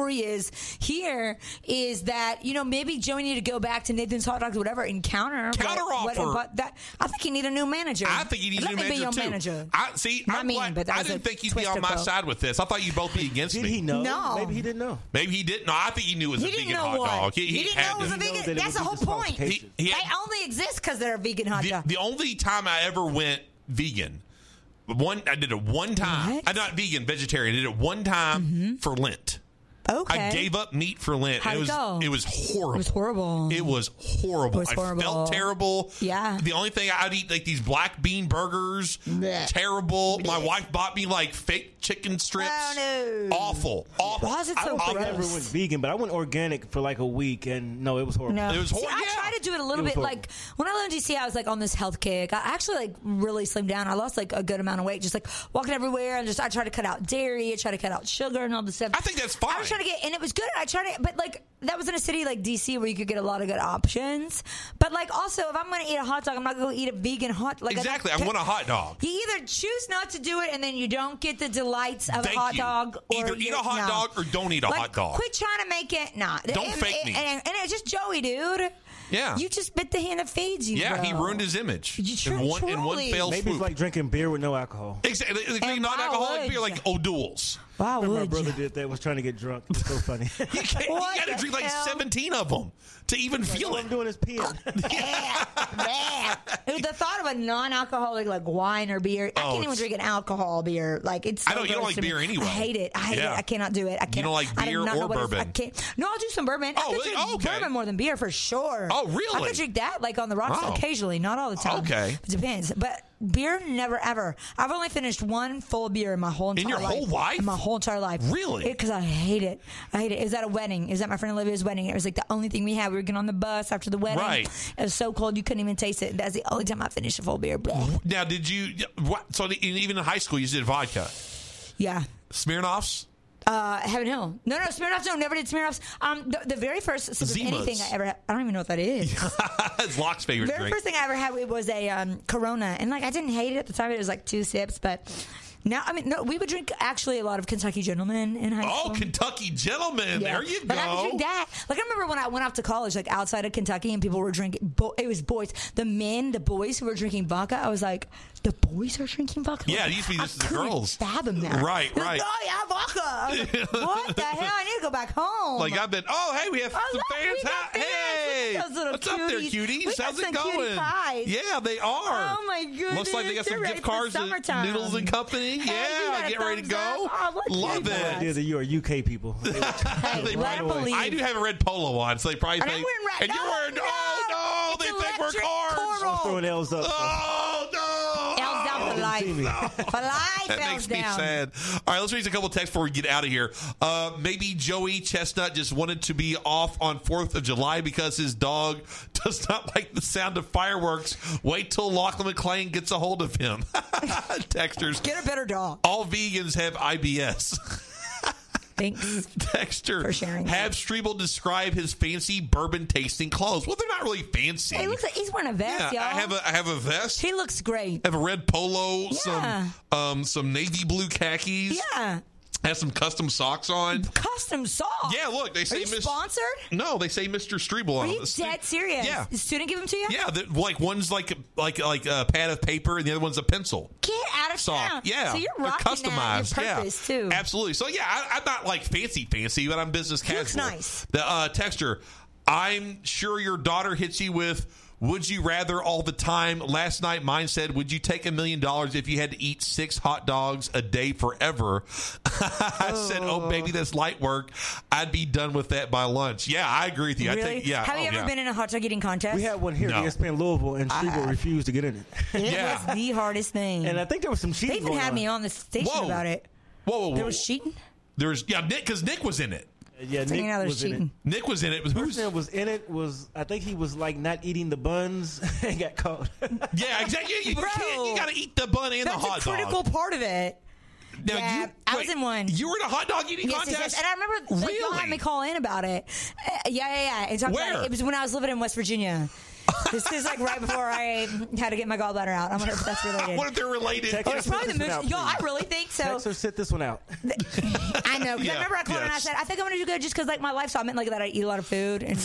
S10: is here is that, you know, maybe Joey need to go back to Nathan's Hot Dogs or whatever and counter.
S8: Counter
S10: what,
S8: offer.
S10: What, but that, I think he need a new manager.
S8: I think he needs
S10: Let
S8: a new
S10: me be
S8: manager,
S10: your
S8: too.
S10: manager.
S8: I, see,
S10: Not
S8: I'm
S10: mean,
S8: glad,
S10: but that
S8: I
S10: was
S8: didn't
S10: a
S8: think you'd be
S10: twist
S8: on
S10: of
S8: my
S10: both.
S8: side with this. I thought you'd both be against
S6: Did
S8: me.
S6: he know?
S10: No.
S6: Maybe he didn't know.
S8: Maybe he didn't. No, I think he knew it was
S10: He
S8: a
S10: didn't
S8: vegan
S10: know
S8: hot
S10: what?
S8: dog.
S10: He, didn't
S8: had
S10: know it was
S8: to.
S10: a vegan.
S6: that it
S10: That's the
S6: would
S10: whole
S6: be
S10: point.
S6: disqualification.
S8: He- he
S10: they
S8: had-
S10: only exist because they're a vegan hot
S8: The,
S10: dog.
S8: the only time I ever went vegan, one I did it one time.
S10: What?
S8: I'm not vegan, vegetarian. I did it one time
S10: Mm-hmm.
S8: for Lent.
S10: Okay.
S8: I gave up meat for Lent.
S10: How'd
S8: it
S10: it
S8: was
S10: go?
S8: it was horrible.
S10: It was horrible.
S8: It was horrible.
S10: It was horrible.
S8: I felt terrible.
S10: Yeah.
S8: The only thing I'd eat like these black bean burgers.
S10: Blech.
S8: Terrible. My wife bought me like fake chicken strips.
S10: Oh, no.
S8: Awful. Awful.
S10: Why is it
S6: I
S10: so
S6: don't think I ever
S10: gross?
S6: went vegan, but I went organic for like a week, and no, it was horrible.
S10: No.
S8: It was
S10: See,
S8: horrible.
S10: I
S8: Yeah.
S10: try to do it a little
S6: It was
S10: bit.
S6: horrible.
S10: Like when I lived in D C, I was like on this health kick. I actually like really slimmed down. I lost like a good amount of weight, just like walking everywhere and just I try to cut out dairy, I try to cut out sugar and all this stuff.
S8: I think that's fine.
S10: I was trying to get, and it was good. I tried to, but like that was in a city like D C where you could get a lot of good options. But like also, if I'm going to eat a hot dog, I'm not going to eat a vegan hot. Like
S8: Exactly.
S10: I,
S8: I
S10: don't-
S8: want a hot dog.
S10: You either choose not to do it, and then you don't get the delights of
S8: Thank
S10: a hot
S8: you.
S10: dog, or
S8: Either eat
S10: you-
S8: a hot
S10: no.
S8: dog or don't eat a
S10: Like,
S8: hot dog.
S10: Quit trying to make it. Nah,
S8: Don't
S10: and,
S8: fake
S10: and,
S8: me.
S10: And, and it's just Joey, dude.
S8: Yeah.
S10: You just bit the hand that feeds you.
S8: Yeah,
S10: bro.
S8: he ruined his image
S10: You tr-
S8: in one in one
S10: truly.
S8: fell
S6: Maybe
S8: swoop.
S6: it's like drinking beer with no alcohol.
S8: Exactly. Like,
S10: And
S8: non-alcoholic
S10: why
S8: beer,
S10: would
S8: like
S10: you?
S8: O'Doul's.
S10: Why
S6: Remember my
S10: would
S6: brother
S10: you?
S6: did that. Was trying to get drunk. It was so funny.
S8: You, can't, you
S10: What
S8: got to
S10: the
S8: drink like
S10: hell?
S8: seventeen of them to even feel
S6: All
S8: it.
S6: I'm doing is peeing.
S10: Yeah, man. Dude, the thought of a non-alcoholic like wine or beer, I
S8: Oh,
S10: can't even
S8: it's-
S10: drink an alcohol beer. Like it's. So
S8: I know, you don't
S10: gross
S8: like
S10: to me.
S8: beer anyway.
S10: I hate it. I hate
S8: Yeah.
S10: it. I cannot do it. I can't.
S8: don't like
S10: I do
S8: beer
S10: not know
S8: or
S10: what it is.
S8: bourbon?
S10: I can't. No, I'll do some bourbon.
S8: Oh,
S10: I could
S8: really?
S10: drink
S8: Oh, okay.
S10: bourbon more than beer for sure.
S8: Oh, really?
S10: I could drink that like on the rocks
S8: Oh.
S10: occasionally, not all the time.
S8: Okay.
S10: It depends, but. Beer, never ever. I've only finished one full beer in my whole entire
S8: In your
S10: life.
S8: whole life?
S10: In my whole entire life.
S8: Really?
S10: Because I hate it. I hate it. It was at a wedding. It was at my friend Olivia's wedding. It was like the only thing we had. We were getting on the bus after the wedding.
S8: Right.
S10: It was so cold you couldn't even taste it. That's the only time I finished a full beer. Blech.
S8: Now, did you? What? So the- even in high school, you did vodka,
S10: Yeah.
S8: Smirnoffs.
S10: Uh, Heaven Hill. No, no, Smirnoffs. No, never did Smirnoffs. Um, the, the very first sip of
S8: Zimas.
S10: anything I ever had, I don't even know what that is.
S8: It's Locke's favorite
S10: Very
S8: drink.
S10: first thing I ever had it was a um, Corona, and like I didn't hate it at the time. It was like two sips, but now I mean, no, we would drink actually a lot of Kentucky Gentlemen in high
S8: Oh,
S10: school.
S8: Kentucky Gentleman.
S10: Yeah.
S8: There you
S10: But I could
S8: go.
S10: drink that. Like I remember when I went off to college, like outside of Kentucky, and people were drinking. Bo- it was boys, the men, the boys who were drinking vodka. I was like, the boys are drinking vodka.
S8: Yeah,
S10: Like,
S8: it used to be
S10: I
S8: just the
S10: couldn't
S8: girls.
S10: Fathom that.
S8: Right,
S10: They're
S8: right.
S10: Like, oh yeah, vodka. I was like, what the hell? I need to go back home.
S8: Like I've been. Oh, hey, we have
S10: I
S8: some
S10: love-
S8: fans.
S10: we got
S8: Hi-
S10: fans.
S8: Hey,
S10: Look at those little
S8: what's up there,
S10: cuties.
S8: cuties?
S10: We got
S8: How's it
S10: some cutie
S8: going?
S10: pies.
S8: Yeah, they are.
S10: Oh my goodness.
S8: Looks like they got
S10: They're
S8: some
S10: ready
S8: gift
S10: for
S8: cards to
S10: summertime.
S8: Noodles and Company.
S10: Hey, you
S8: Yeah,
S10: got a
S8: get ready to
S10: thumbs
S8: go.
S10: up? Oh, look
S8: Love
S10: at
S6: The
S10: that.
S6: idea that you are U K people.
S10: Hey,
S8: They
S10: let
S8: probably-
S10: them believe.
S8: I do have a red polo on, so they probably
S10: And I'm
S8: think.
S10: wearing red-
S8: and you're
S10: no,
S8: wearing.
S10: no,
S8: Oh no,
S10: it's
S8: they think we're
S10: electric
S8: cards.
S10: coral.
S6: I'm throwing L's up.
S8: Oh no.
S10: L's down for life.
S6: see me.
S10: For life,
S8: That
S10: L's
S8: makes me
S10: down.
S8: sad. All right, let's read a couple texts before we get out of here. Uh, maybe Joey Chestnut just wanted to be off on fourth of July because his dog does not like the sound of fireworks. Wait till Lachlan McClain gets a hold of him. Texters.
S10: Get a better dog.
S8: All vegans have I B S.
S10: Thanks.
S8: Texture.
S10: For sharing that.
S8: Have Strebel describe his fancy bourbon tasting clothes. Well, they're not really fancy.
S10: Hey, looks like he's wearing a vest,
S8: yeah,
S10: y'all.
S8: I have a I have a vest.
S10: He looks great.
S8: I have a red polo,
S10: Yeah.
S8: some um some navy blue khakis.
S10: Yeah.
S8: Has some custom socks on.
S10: Custom socks.
S8: Yeah, look, they
S10: Are
S8: say
S10: you
S8: Miss-
S10: sponsored?
S8: No, they say Mister Strebel
S10: Are
S8: on
S10: you
S8: them. The stu-
S10: dead serious?
S8: Yeah.
S10: The student give them to you?
S8: Yeah, the, like one's like like like a pad of paper and the other one's a pencil.
S10: Get out of
S8: Sock.
S10: town.
S8: Yeah.
S10: So you're
S8: They're
S10: rocking
S8: customized.
S10: that. Your purpose,
S8: yeah.
S10: too.
S8: Absolutely. So yeah, I, I'm not like fancy fancy, but I'm business
S10: He
S8: casual.
S10: looks nice.
S8: The uh, texture. I'm sure your daughter hits you with would you rather all the time. Last night mine said, would you take a million dollars if you had to eat six hot dogs a day forever? I said, oh, baby, that's light work. I'd be done with that by lunch. Yeah, I agree with you.
S10: Really?
S8: I think, yeah.
S10: Have you
S8: oh,
S10: ever
S8: yeah.
S10: been in a hot dog eating contest?
S6: We had one here
S8: No.
S6: at E S P N Louisville, and Strebel refused to get in it.
S10: It
S8: Yeah.
S10: was the hardest thing.
S6: And I think there was some
S10: they
S6: cheating
S10: even
S6: going
S10: had
S6: on.
S10: me on the station
S8: Whoa.
S10: about it.
S8: Whoa, whoa, whoa.
S10: There was cheating?
S8: There's yeah, Nick because Nick was in it.
S6: Yeah,
S10: So you know
S6: Nick
S10: there's
S6: was in it.
S10: cheating.
S8: Nick was in it.
S6: The
S8: Who's,
S6: person that was in it was, I think he was like not eating the buns and got caught.
S8: yeah, exactly. You, you,
S10: Bro.
S8: can't, you got to eat the bun and
S10: That's
S8: the hot
S10: a critical
S8: dog.
S10: part of it.
S8: Now,
S10: Yeah,
S8: you,
S10: I
S8: wait,
S10: was in one.
S8: You were in a hot dog eating
S10: Yes, yes,
S8: contest?
S10: yes. And I remember like, y'all
S8: Really?
S10: had me call in about it. Uh, yeah, yeah, yeah. And talk about
S8: Where?
S10: it. It was when I was living in West Virginia. This is like right before I had to get my gallbladder out. I wonder if that's related.
S8: I wonder if they're related.
S10: Oh, it's probably the moon. Yo, I really think so.
S6: Text her, sit this one out.
S10: I know. Because
S8: Yeah,
S10: I remember I called her and I
S8: yes.
S10: said, I think I'm going to do good just because like my lifestyle meant like that I eat a lot of food. And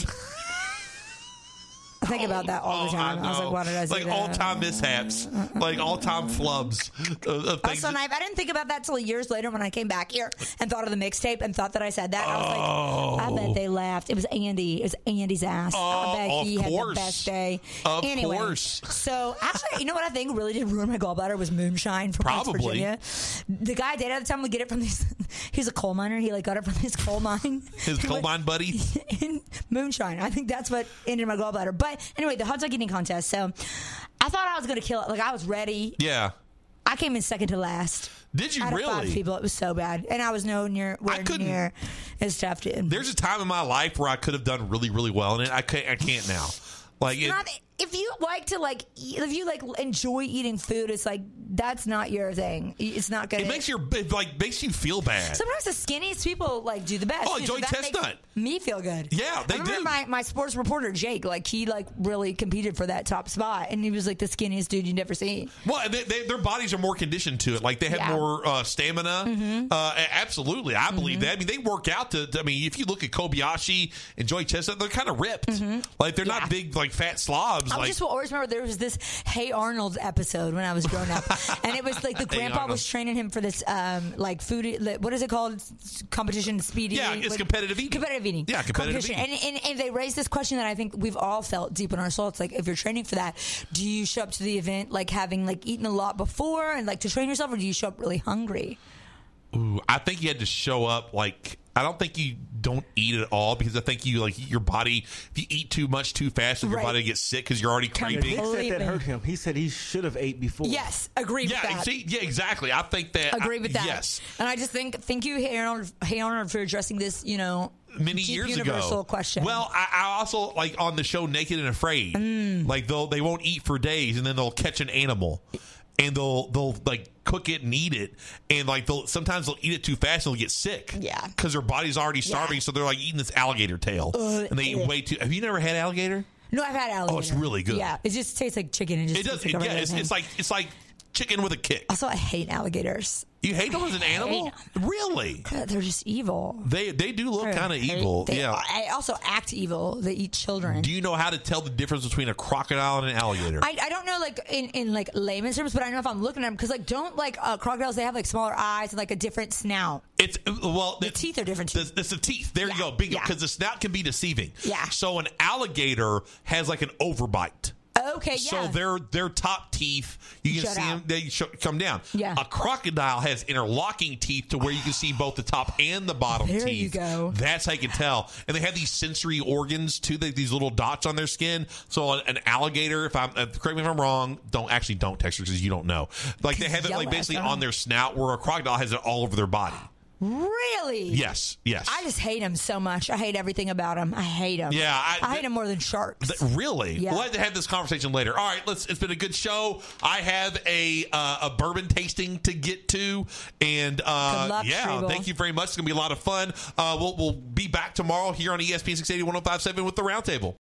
S10: I think about that all the time. I, I was like, why did I say
S8: like
S10: that?
S8: all-time mishaps, like all-time flubs of, of things.
S10: Also, and I, I didn't think about that till years later when I came back here and thought of the mixtape and thought that I said that. And I was
S8: Oh.
S10: like, I bet they laughed. It was Andy. It was Andy's ass.
S8: Oh,
S10: I bet
S8: of
S10: he had
S8: course.
S10: the best day.
S8: Of
S10: anyway,
S8: course.
S10: So actually, you know what I think really did ruin my gallbladder was moonshine from West
S8: Probably.
S10: Virginia. The guy I dated at the time would get it from these. He's a coal miner. He like got it from his coal mine.
S8: His coal mine buddy.
S10: In moonshine. I think that's what ended my gallbladder. But anyway, the hot dog eating contest. So I thought I was going to kill it. Like I was ready.
S8: Yeah.
S10: I came in second to last.
S8: Did you
S10: Out of
S8: really?
S10: Five people. It was so bad, and I was no near. I
S8: couldn't-
S10: near as tough, dude.
S8: There's a time in my life where I could have done really, really well in it. I can't. I can't now. Like it,
S10: Not, if you like to like, eat, if you like enjoy eating food, it's like that's not your thing. It's not good.
S8: it makes your it like makes you feel bad.
S10: Sometimes the skinniest people like do the best.
S8: Oh,
S10: too,
S8: Joey
S10: that makes
S8: Chestnut.
S10: Me feel good.
S8: Yeah, they
S10: I remember
S8: do.
S10: My, my sports reporter Jake, like he like really competed for that top spot, and he was like the skinniest dude you'd never see.
S8: Well, they, they, their bodies are more conditioned to it. Like they have
S10: Yeah.
S8: more uh, stamina.
S10: Mhm.
S8: Uh, a- absolutely, I believe that. I mean, they work out to. to- I mean, if you look at Kobayashi and Joey Chestnut, they're kind of ripped. Like they're not big, like fat slobs.
S10: I
S8: like
S10: just will always remember there was this Hey Arnold episode when I was growing up, and it was like the
S8: Hey
S10: grandpa
S8: Arnold.
S10: was training him for this um, like food. like, What is it called? S- Competition, speed
S8: Yeah,
S10: eating?
S8: it's
S10: What-
S8: competitive eating.
S10: Competitive eating.
S8: Yeah, competitive
S10: Competition. And, and, and they raised this question that I think we've all felt deep in our soul. It's like if you're training for that, do you show up to the event like having like eaten a lot before and like to train yourself, or do you show up really hungry?
S8: Ooh, I think you had to show up like. I don't think you don't eat at all because I think you like your body. If you eat too much too fast, your
S10: Right.
S8: body gets sick because you're already
S6: Yeah,
S8: craving.
S6: Nick said that hurt him. He said he should have ate before.
S10: Yes, agree
S8: Yeah,
S10: with that.
S8: see, yeah, exactly. I think that.
S10: Agree
S8: I-
S10: with that.
S8: Yes.
S10: And I just think, thank you, Hey Arnold, hey Arnold, for addressing this, you know,
S8: Many
S10: deep
S8: years
S10: universal
S8: ago.
S10: question.
S8: Well, I, I also like on the show Naked and Afraid.
S10: Mm.
S8: Like they'll they won't eat for days, and then they'll catch an animal, and they'll they'll like cook it and eat it, and like they'll sometimes they'll eat it too fast and they'll get sick.
S10: Yeah,
S8: because their body's already starving,
S10: Yeah.
S8: so they're like eating this alligator tail,
S10: Uh,
S8: and they eat
S10: ugh.
S8: way too. Have you never had alligator?
S10: No, I've had alligator.
S8: Oh, it's really good.
S10: Yeah, it just tastes like chicken. And just
S8: It does.
S10: tastes like a
S8: yeah,
S10: regular
S8: it's,
S10: thing.
S8: it's like it's like chicken with a kick.
S10: Also, I hate alligators.
S8: You hate them as an
S10: I hate
S8: animal? Really?
S10: God, they're just evil.
S8: They they do look
S10: They're-
S8: kind of
S10: they-
S8: evil.
S10: They,
S8: yeah.
S10: I also act evil. They eat children.
S8: Do you know how to tell the difference between a crocodile and an alligator?
S10: I, I don't know, like in, in like layman's terms, but I know if I'm looking at them because like don't like uh, crocodiles. They have like smaller eyes and like a different snout.
S8: It's well,
S10: the teeth are different. Too.
S8: It's, it's the teeth. There you go, bingo.
S10: yeah.
S8: Because the snout can be deceiving.
S10: Yeah.
S8: So an alligator has like an overbite.
S10: Okay, yeah.
S8: So their their top teeth, you can
S10: Shut
S8: see
S10: out.
S8: them. They sh- come down.
S10: Yeah.
S8: A crocodile has interlocking teeth to where you can see both the top and the bottom
S10: There
S8: teeth.
S10: you go.
S8: That's how you can tell. And they have these sensory organs too. They, these little dots on their skin. So an, an alligator, if I'm uh, correct me if I'm wrong, don't actually don't text her because you don't know. Like they have it
S10: Yell
S8: like
S10: at
S8: basically
S10: them.
S8: on their snout, where a crocodile has it all over their body.
S10: Really?
S8: Yes. Yes.
S10: I just hate them so much. I hate everything about them. I hate them.
S8: Yeah, I-
S10: I, hate them more than sharks.
S8: Th- Really?
S10: Yeah.
S8: We'll have to have this conversation later. All right, let's. It's been a good show. I have a uh, a bourbon tasting to get to, and uh,
S10: Good luck,
S8: yeah,
S10: Strebel.
S8: thank you very much. It's gonna be a lot of fun. Uh, we'll we'll be back tomorrow here on E S P N six eighty, one oh five point seven with the Roundtable.